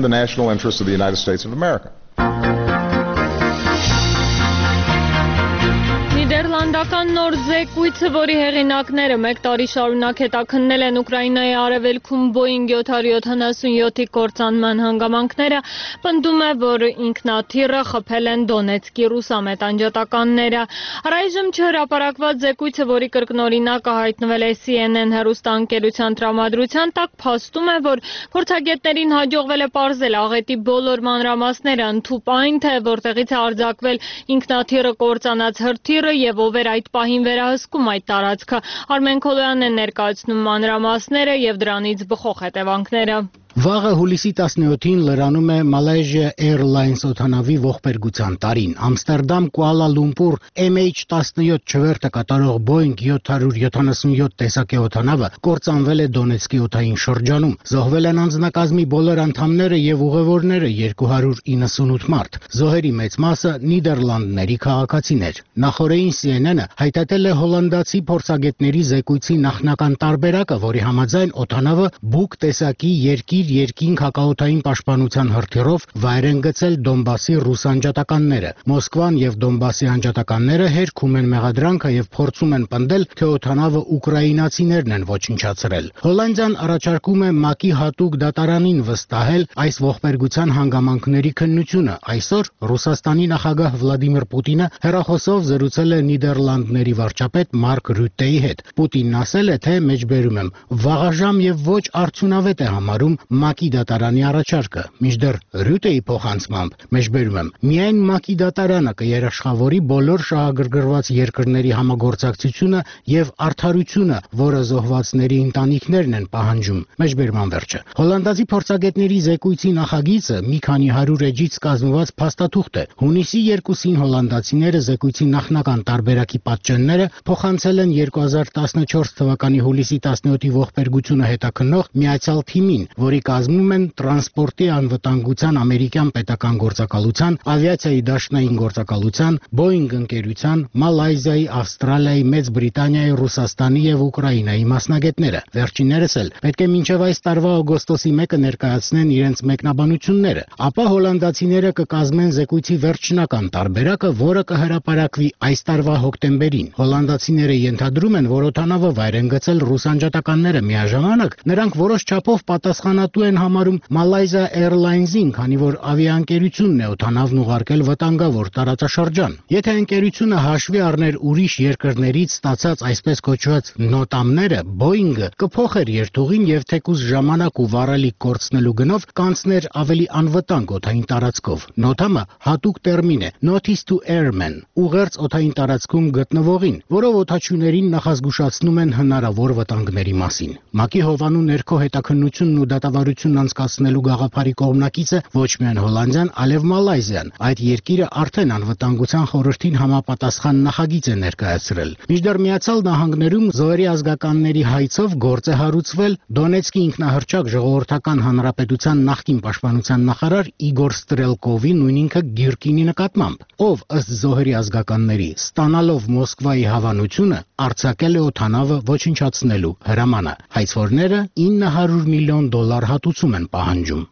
[SPEAKER 25] Նիդերլանդական նոր զեկույցը, որի հեղինակները մեկ տարի շարունակ հետաքննել են Ուկրաինայի արևելքում Boeing յոթ հարյուր յոթանասունյոթի կործանման հանգամանքները, պնդում է, որ ինքնաթիռը խփել են Դոնեցկի ռուսամետ անջատականները։ Առայժմ չհրապարակված զեկույցը, որի կրկնօրինակը հայտնվել է C N N հեռուստաընկերության տրամադրության տակ, փաստում է, որ փորձագետներին հաջողվել է պարզել աղետի բոլոր մանրամասները, ընդհուպ այն, թե որտեղից է արձակվել ինքնաթիռը կործանած հրթիռը եւ ով էր այդ պահին վերահսկում այդ տարածքը։ Արմեն Քոլոյանն է ներկայացնում մանրամասները եւ դրանից բխող հետևանքները։
[SPEAKER 4] Վաղը հուլիսի տասնյոթին լրանում է Malaysia Airlines օդանավի ողբերգության տարին։ Ամստերդամ Կուալա Լումպուր M H տասնյոթ չվերթը կատարող Boeing յոթ հարյուր յոթանասունյոթ տեսակի օդանավը կործանվել է Դոնեցկի օդային շրջանում։ Զոհվել են անձնակազմի բոլոր անդամները եւ ուղևորները երկու հարյուր իննսունութ մարդ։ Զոհերի մեծ մասը Նիդերլանդների քաղաքացիներ։ Նախորդին C N N-ը հայտարարել է հոլանդացի փորձագետների զեկույցի նախնական տարբերակը, որի համաձայն օդանավը Buk տեսակի երկիր երկինք հակաօդային պաշտպանության հրթիռով վայր են գցել Դոնբասի ռուս անջատականները։ Մոսկվան եւ Դոնբասի անջատականները հերքում են մեղադրանքը եւ փորձում են պնդել, թե օդանավը ուկրաինացիներն են ոչնչացրել։ Հոլանդիան առաջարկում է ՄԱԿ-ի հատուկ դատարանին վստահել այս ողբերգության հանգամանքների քննությունը։ Այսօր Ռուսաստանի նախագահ Վլադիմիր Պուտինը հեռախոսով զրուցել է Նիդերլանդների վարչապետ Մարկ Ռյուտեի հետ։ Պուտինն ասել է, թե մեջբերում եմ, վաղաժամ եւ ոչ արդյունավետ է համարում ՄԱԿ-ի դատարանի առաջարկը, մինչդեռ Ռյուտեի փոխանցմամբ մեջբերում եմ, միայն ՄԱԿ-ի դատարանը կերաշխավորի բոլոր շահագրգռված երկրների համագործակցությունը եւ արդարությունը, որը զոհվածների ընտանիքներն են պահանջում։ Մեջբերման վերջը։ Հոլանդացի փորձագետների զեկույցի նախագիծը մի քանի հարյուր էջից կազմված փաստաթուղթ է։ Հունիսի երկուսին հոլանդացիները զեկույցի նախնական տարբերակի պատճենները փոխանցել են երկու հազար տասնչորս թվականի հուլիսի տասնյոթի ողբերգությունը հետաքննող միացյալ թիմին, որի կազմում են տրանսպորտի անվտանգության ամերիկյան պետական գործակալության, ավիացիայի դաշնային գործակալության, Boeing ընկերության, Մալայզիայի, Ավստրալիայի, Մեծ Բրիտանիայի, Ռուսաստանի եւ Ուկրաինայի մասնագետները։ Վերջիններս էլ պետք է մինչև այս տարվա օգոստոսի մեկը ներկայացնեն իրենց մեկնաբանությունները, ապա հոլանդացիները կկազմեն զեկույցի վերջնական տարբերակը, որը կհրապարակվի այս տարվա հոկտեմբերին։ Հոլանդացիները ենթադրում են, որ օդանավը վայր են գցել ռուս անջատականները, միաժամանակ նրանք որոշ չափով պատասխանատու են համարում Malaysia Airlines-ին, քանի որ ավիաընկերությունն է օդանավն ուղարկել վտանգավոր տարածաշրջան։ Եթե ընկերությունը հաշվի առներ ուրիշ երկրներից ստացած այսպես կոչված նոտամները, Boeing-ը կփոխեր երթուղին եւ թեկուզ ժամանակ ու վառելիք կորցնելու գնով կանցներ ավելի անվտանգ օդային տարածքով։ Նոտամը հատուկ տերմին է Notice to Airmen, ուղերձ օդային տարածքում գտնվողին, որով օդաչուներին նախազգուշացնում են հնարավոր վտանգների մասին։ ՄԱԿ-ի հովանու ներքո հետաքննությունն ու դատավարությունն անցկացնելու գաղափարի կողմնակիցը ոչ միայն Հոլանդիան, այլև Մալայզիան։ Այդ երկիրը արդեն անվտանգության խորհրդին համապատասխան նախագիծ է ներկայացրել։ Մինչդեռ Միացյալ Նահանգներում զոհերի ազգականների հայցով գործ է հարուցվել Դոնեցկի ինքնահռչակ ժողովրդական հանրապետության նախկին պաշտպանության նախարար Իգոր Ստրելկովի նույն ինքը Գիրկինի նկատմամբ, ով ըստ զոհերի ազգականների ստանալով Մոսկվայի հավանությունը արձակել է օդանավը ոչնչացնելու հրամանը։ Հայցվորները ինը հարյուր միլիոն դոլար հատուցում են պահանջում։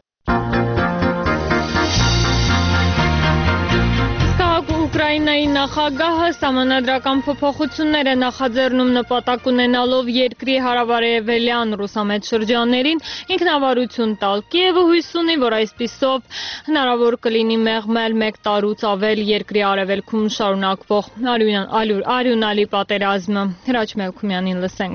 [SPEAKER 25] Ուկրաինայի նախագահը սահմանադրական փոփոխություններ է նախաձեռնում նպատակ ունենալով երկրի հարավարևելյան ռուսամետ շրջաններին ինքնավարություն տալ։ Կիևը հույս ունի, որ այսպիսով հնարավոր կլինի մեղմել մեկ տարուց ավել երկրի արևելքում շարունակվող արյունալի պատերազմը։ Հրաչ Մելքումյանին լսենք։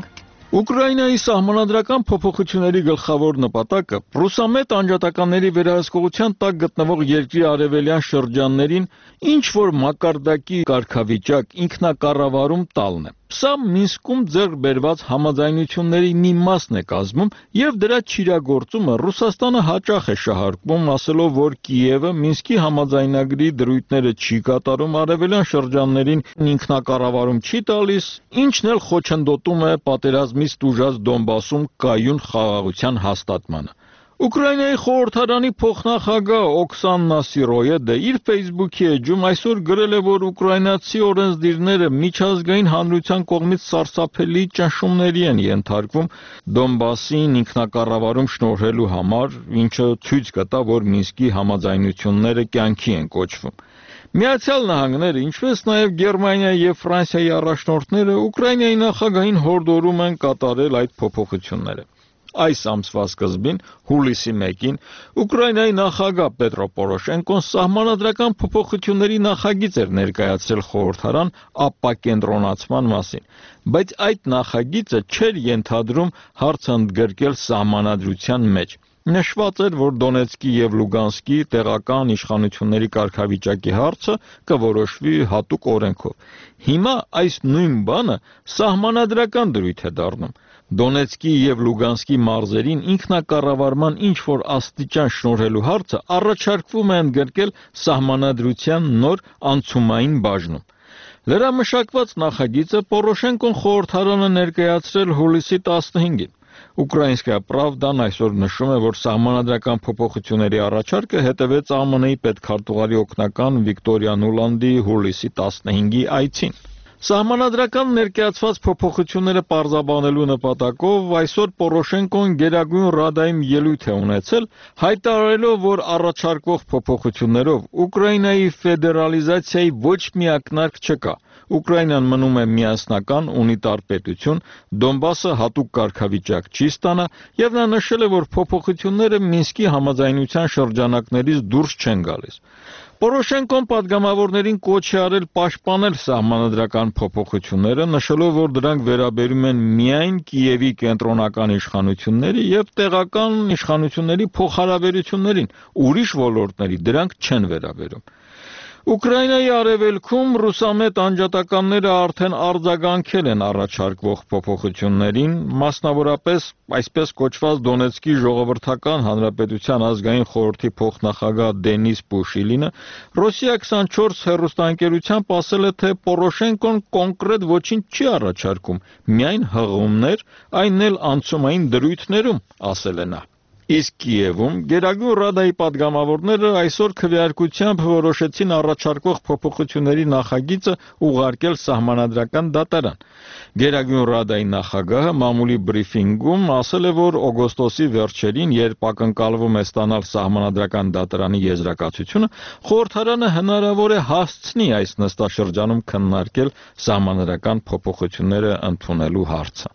[SPEAKER 7] Ուկրաինայի սահմանադրական փոփոխությունների գլխավոր նպատակը ռուսամետ անջատականների վերահսկողության տակ գտնվող երկրի արևելյան շրջաններին ինչ որ մակարդակի կարգավիճակ ինքնակառավարում տալն է։ Սա Մինսկում ձեռք բերված համաձայնությունների մի մասն է կազմում եւ դրա չիրագործումը Ռուսաստանը հաճախ է շահարկվում, ասելով, որ Կիևը Մինսկի համաձայնագրի դրույթները չի կատարում, արևելյան շրջաններին ինքնակառավարում չի տալիս, ինչն էլ խոչընդոտում է պատերազմից տուժած Դոնբասում կայուն խաղաղության հաստատմանը։ Ուկրաինայի խորհրդարանի փոխնախագահ Օքսանա Սիրոյեդը իր Facebook-ի էջում այսօր գրել է, որ ուկրաինացի օրենսդիրները միջազգային հանրության կողմից սարսափելի ճնշումների են ենթարկվում Դոնբասին ինքնակառավարում շնորհելու համար, ինչը ցույց կտա, որ Մինսկի համաձայնությունները կյանքի են կոչվում։ Միացյալ Նահանգները, ինչպես նաև Գերմանիայի եւ Ֆրանսիայի առաջնորդները Ուկրաինայի նախագահին հորդորում են կատարել այդ փոփոխությունները։ Այս ամսվա սկզբին, հուլիսի մեկին, Ուկրաինայի նախագահ Պետրո Պորոշենկոն սահմանադրական փոփոխությունների նախագիծ էր ներկայացրել խորհրդարան ապակենտրոնացման մասին, բայց այդ նախագիծը չէր ենթադրում հարցը ընդգրկել սահմանադրության մեջ։ Նշված էր, որ Դոնեցկի եւ Լուգանսկի տեղական իշխանությունների կարգավիճակի հարցը կորոշվի հատուկ օրենքով։ Հիմա այս նույն բանը սահմանադրական դրույթ է դառնում։ Դոնեցկի եւ Լուգանսկի մարզերին ինքնակառավարման ինչ որ աստիճան շնորհելու հարցը առաջարկվում է ընդգրկել սահմանադրության նոր անցումային բաժնում։ Լրամշակված նախագիծը Պորոշենկոն խորհրդարանը ներկայացրել հուլիսի տասնհինգին։ Ուկրաինսկայա Պրավդան այսօր նշում է, որ սահմանադրական փոփոխությունների առաջարկը հետևեց ԱՄՆ-ի պետքարտուղարի օգնական Վիկտորիա Նուլանդի հուլիսի տասնհինգի այցին։ Սահմանադրական ներկայացված փոփոխությունները պարզաբանելու նպատակով այսօր Պորոշենկոն Գերագույն Ռադայում ելույթ է ունեցել, հայտարարելով, որ առաջարկվող փոփոխություններով Ուկրաինայի ֆեդերալիզացիայի ոչ մի ակնարկ չկա։ Ուկրաինան մնում է միասնական ունիտար պետություն, Դոնբասը հատուկ կարգավիճակ չի ստանա, եւ նա նշել է, որ փոփոխությունները Մինսկի համաձայնության շրջանակներից դուրս չեն գալիս։ Պորոշենկոն պատգամավորներին կոչ է արել պաշտպանել սահմանադրական փոփոխությունները, նշելով, որ դրանք վերաբերում են միայն Կիևի կենտրոնական իշխանությունների եւ տեղական իշխանությունների փոխհարաբերություններին, ուրիշ ոլորտների դրանք չեն վերաբերում։ Ուկրաինայի արևելքում ռուսամետ անջատականները արդեն արձագանքել են առաջարկվող փոփոխություններին, մասնավորապես այսպես կոչված Դոնեցկի ժողովրդական հանրապետության ազգային խորհրդի փոխնախագահ Դենիս Պուշիլինը Ռոսիա քսանչորս հեռուստաընկերությամբ ասել է, թե Պորոշենկոն կոնկրետ ոչինչ չի առաջարկում, միայն հղումներ, այն էլ անցումային դրույթներում, ասել է նա։ Իսկ Կիևում Գերագույն Ռադայի պատգամավորները այսօր քվեարկությամբ որոշեցին առաջարկվող փոփոխությունների նախագիծը ուղարկել սահմանադրական դատարան։ Գերագույն Ռադայի նախագահը մամուլի բրիֆինգում ասել է, որ օգոստոսի վերջերին, երբ ակնկալվում է ստանալ սահմանադրական դատարանի եզրակացությունը, խորհրդարանը հնարավոր է հասցնի այս նստաշրջանում քննարկել սահմանադրական փոփոխությունները ընդունելու հարցը։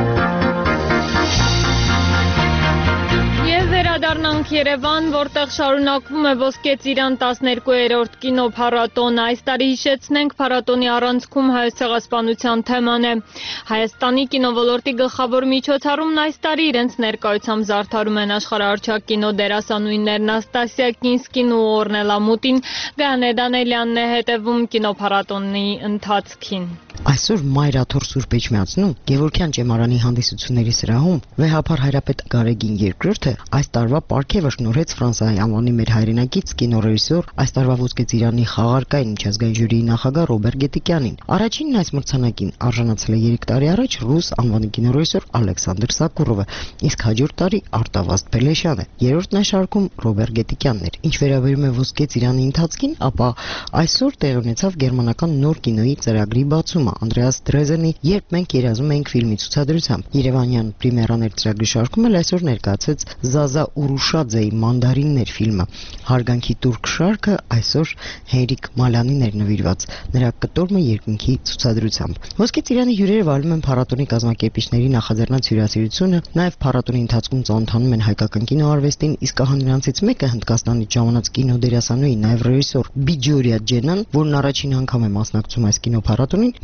[SPEAKER 25] Վերադառնանք Երևան, որտեղ շարունակվում է Ոսկե ծիրան տասներկուերորդ կինոփառատոնը։ Այս տարի հիշեցնենք փառատոնի առանցքում հայոց ցեղասպանության թեման է։ Հայաստանի կինոլորտի գլխավոր միջոցառումն այս տարի իրենց ներկայությամբ զարդարում են աշխարհահռչակ կինոդերասանուհիներ Նաստասիա Կինսկին ու Օրնելա Մուտին։ Գայանե Դանելյանն է հետևում կինոփառատոնի ընթացքին։
[SPEAKER 9] Այսօր Մայրաթոր Սուրբ Էջմիածնում Գևորգյան ճեմարանի հանդիսությունների սրահում վեհապար հայրապետ Գարեգին երկրորդը այս տարվա պարգևը շնորհեց Ֆրանսիայի անվանի մեր հայրենակից կինոռեժիսոր, այս տարվա Ոսկե ծիրանի խաղարկային միջազգային ժյուրիի նախագահ Ռոբերտ Գետիկյանին։ Առաջինն այս մրցանակին արժանացել է երեք տարի առաջ ռուս անվանի կինոռեժիսոր Ալեքսանդր Սակուրովը, իսկ հաջորդ տարի Արտավազդ Փելեշյանը։ Երրորդն այս շարքում Ռոբերտ Գետիկյանն էր։ Ինչ վերաբերում է Ոսկե ծիրանի ընթացքին, ապա այսօր տեղի ունեցավ գերմանական նոր կինոյի ծրագրի բացումը Անդրեաս Դրեզենի «Երբ մենք երազում ենք» ֆիլմի ցուցադրությամբ։ Երևանյան պրեմիերաներ ծրագրի շարքում էլ այսօր ներկայացվեց Զազա Ուրուշաձեի «Մանդարիններ» ֆիլմը։ Հարգանքի տուրք շարքը այսօր Հենրիկ Մալյանին էր նվիրված, նրա կտորմը երկնքի ցուցադրությամբ։ Ոսկե ծիրանի հյուրերը վարում են փառատոնի կազմակերպիչների նախաձեռնած հյուրասիրությունը, նաև փառատոնի ընթացքում ծանոթանում են հայկական կինոարվեստին, իսկ ահա նրանցից մեկը Հնդկաստանից ժամանած կինոդերասանուհի, նաև ռեժիսոր Բիջորիա Ջենան, որն առաջին անգամ է մասնակցում այս կինոփառատոնին,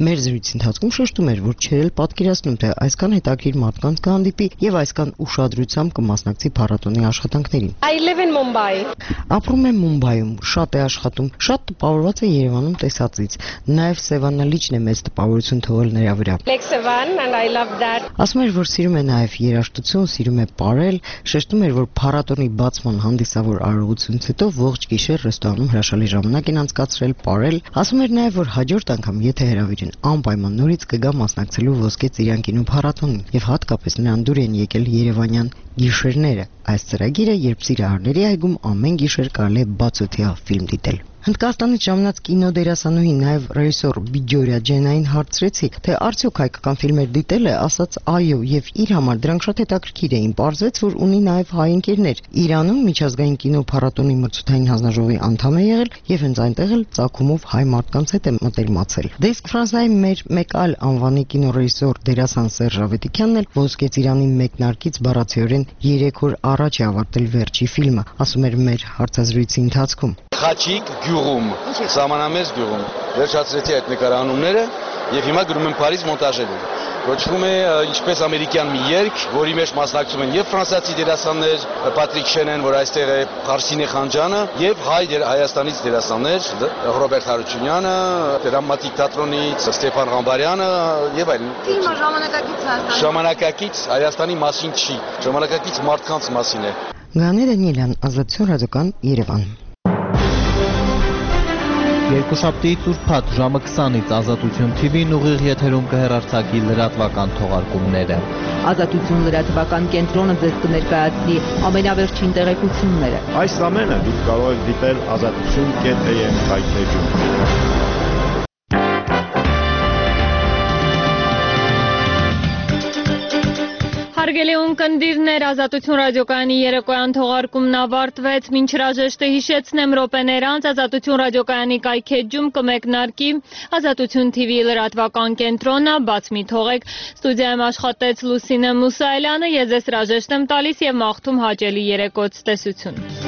[SPEAKER 9] Մեր զրույցի ընթացքում շեշտում էր, որ չէր էլ պատկերացնում, թե այսքան հետաքրքիր մարդկանց կհանդիպի եւ այսքան ուշադրությամբ կմասնակցի փառատոնի աշխատանքներին։
[SPEAKER 10] I live in Mumbai.
[SPEAKER 9] Ապրում եմ Մումբայում, շատ է աշխատում, շատ տպավորված է Երևանում տեսածից։ Նաեւ Սևանն լիճն է մեծ տպավորություն թողել նրա վրա։
[SPEAKER 10] Like Sevan and I love that.
[SPEAKER 9] Ասում էր, որ սիրում է նաեւ երաժշտություն, սիրում է պարել, շեշտում էր, որ փառատոնի բացման հանդիսավոր արարողությունից հետո ողջ գիշեր ռեստորանում հրաշալի ժամանակ են անցկացրել, պարել։ Ասում էր նաեւ, որ հաջորդ անգամ եթե հրավիրեն, անպայման նորից կգա մասնակցելու Ոսկե ծիրան կինո փառատոնին եւ հատկապես նրան դուր են եկել երևանյան գիշերները։ Այս ծրագիրը, երբ Սիրահարների այգում ամեն գիշեր կարելի է բացօթյա ֆիլմ դիտել։ Հնդկաստանից ժամանած կինոդերասանուհի նաև ռեժիսոր Բիջորիա Ջենային հարցրեցի, թե արդյոք հայկական ֆիլմեր դիտել է, ասաց այո, եւ իր համար դրանք շատ հետաքրքիր էին։ Պարզվեց, որ ունի նաև հայ ընկերներ։ Իրանում միջազգային կինո փառատոնի մրցութային հանձնաժողովի անդամ է եղել եւ հենց այնտեղ էլ ծագումով հայ մարդկանց հետ է մտերմացել։ Դեսկ Ֆրանսիայի մեր մեկ այլ անվանի կինոռեժիսոր դերասան Սերժ Ավետիքյանն էլ Ոսկե ծիրանի մեկնարկից բառացիորեն երեք օր առաջ է ավարտել վերջի ֆիլմը, ասում էր մեր հարցազրույցի ընթացքում։
[SPEAKER 11] Խաչիկ գյուղում, սահմանամերձ գյուղում վերջացրեցի այդ նկարահանումները եւ հիմա գնում եմ Փարիզ մոնտաժելու։ Կոչվում է ինչպես ամերիկյան մի երգ, որի մեջ մասնակցում են եւ ֆրանսիացի դերասաններ, Պատրիկ Շենեն, որ այստեղ է, Խարսինե Խանջյանը, եւ հայ Հայաստանից դերասաններ, Ռոբերտ Հարությունյանը, դրամատիկ թատրոնից Ստեփան Ղամբարյանը եւ այլն։
[SPEAKER 10] Ֆիլմը ժամանակակից Հայաստանի
[SPEAKER 11] Ժամանակակից Հայաստանի մասին չի, ժամանակակից մարդկանց մասին է։
[SPEAKER 9] Գանե Դանիելյան, Ազատություն ռադիոկան, Երևան։
[SPEAKER 12] Երկուշաբթի Ծուրփաթ ժամը քսանից Ազատություն Թի Վին ուղիղ եթերում կհեռարձակի լրատվական թողարկումները։
[SPEAKER 13] Ազատություն լրատվական կենտրոնը ձեզ կներկայացնի ամենավերջին տեղեկությունները։
[SPEAKER 12] Այս ամենը դուք կարող եք դիտել ազատություն կետ էյ էմ հայթեջում։
[SPEAKER 25] Հարգելի ունկնդիրներ, Ազատություն ռադիոկայանի երեկոյան թողարկումն ավարտվեց, մինչ հրաժեշտը հիշեցնեմ րոպեներ անց Ազատություն ռադիոկայանի կայքեջում կմեկնարկի Ազատություն Թի Վի լրատվական կենտրոնը, բաց մի թողեք, ստուդիայում աշխատեց Լուսինե Մուսայելյանը, ես ձեզ հրաժեշտ եմ տալիս եւ մաղթում հաճելի երեկո ցտեսություն։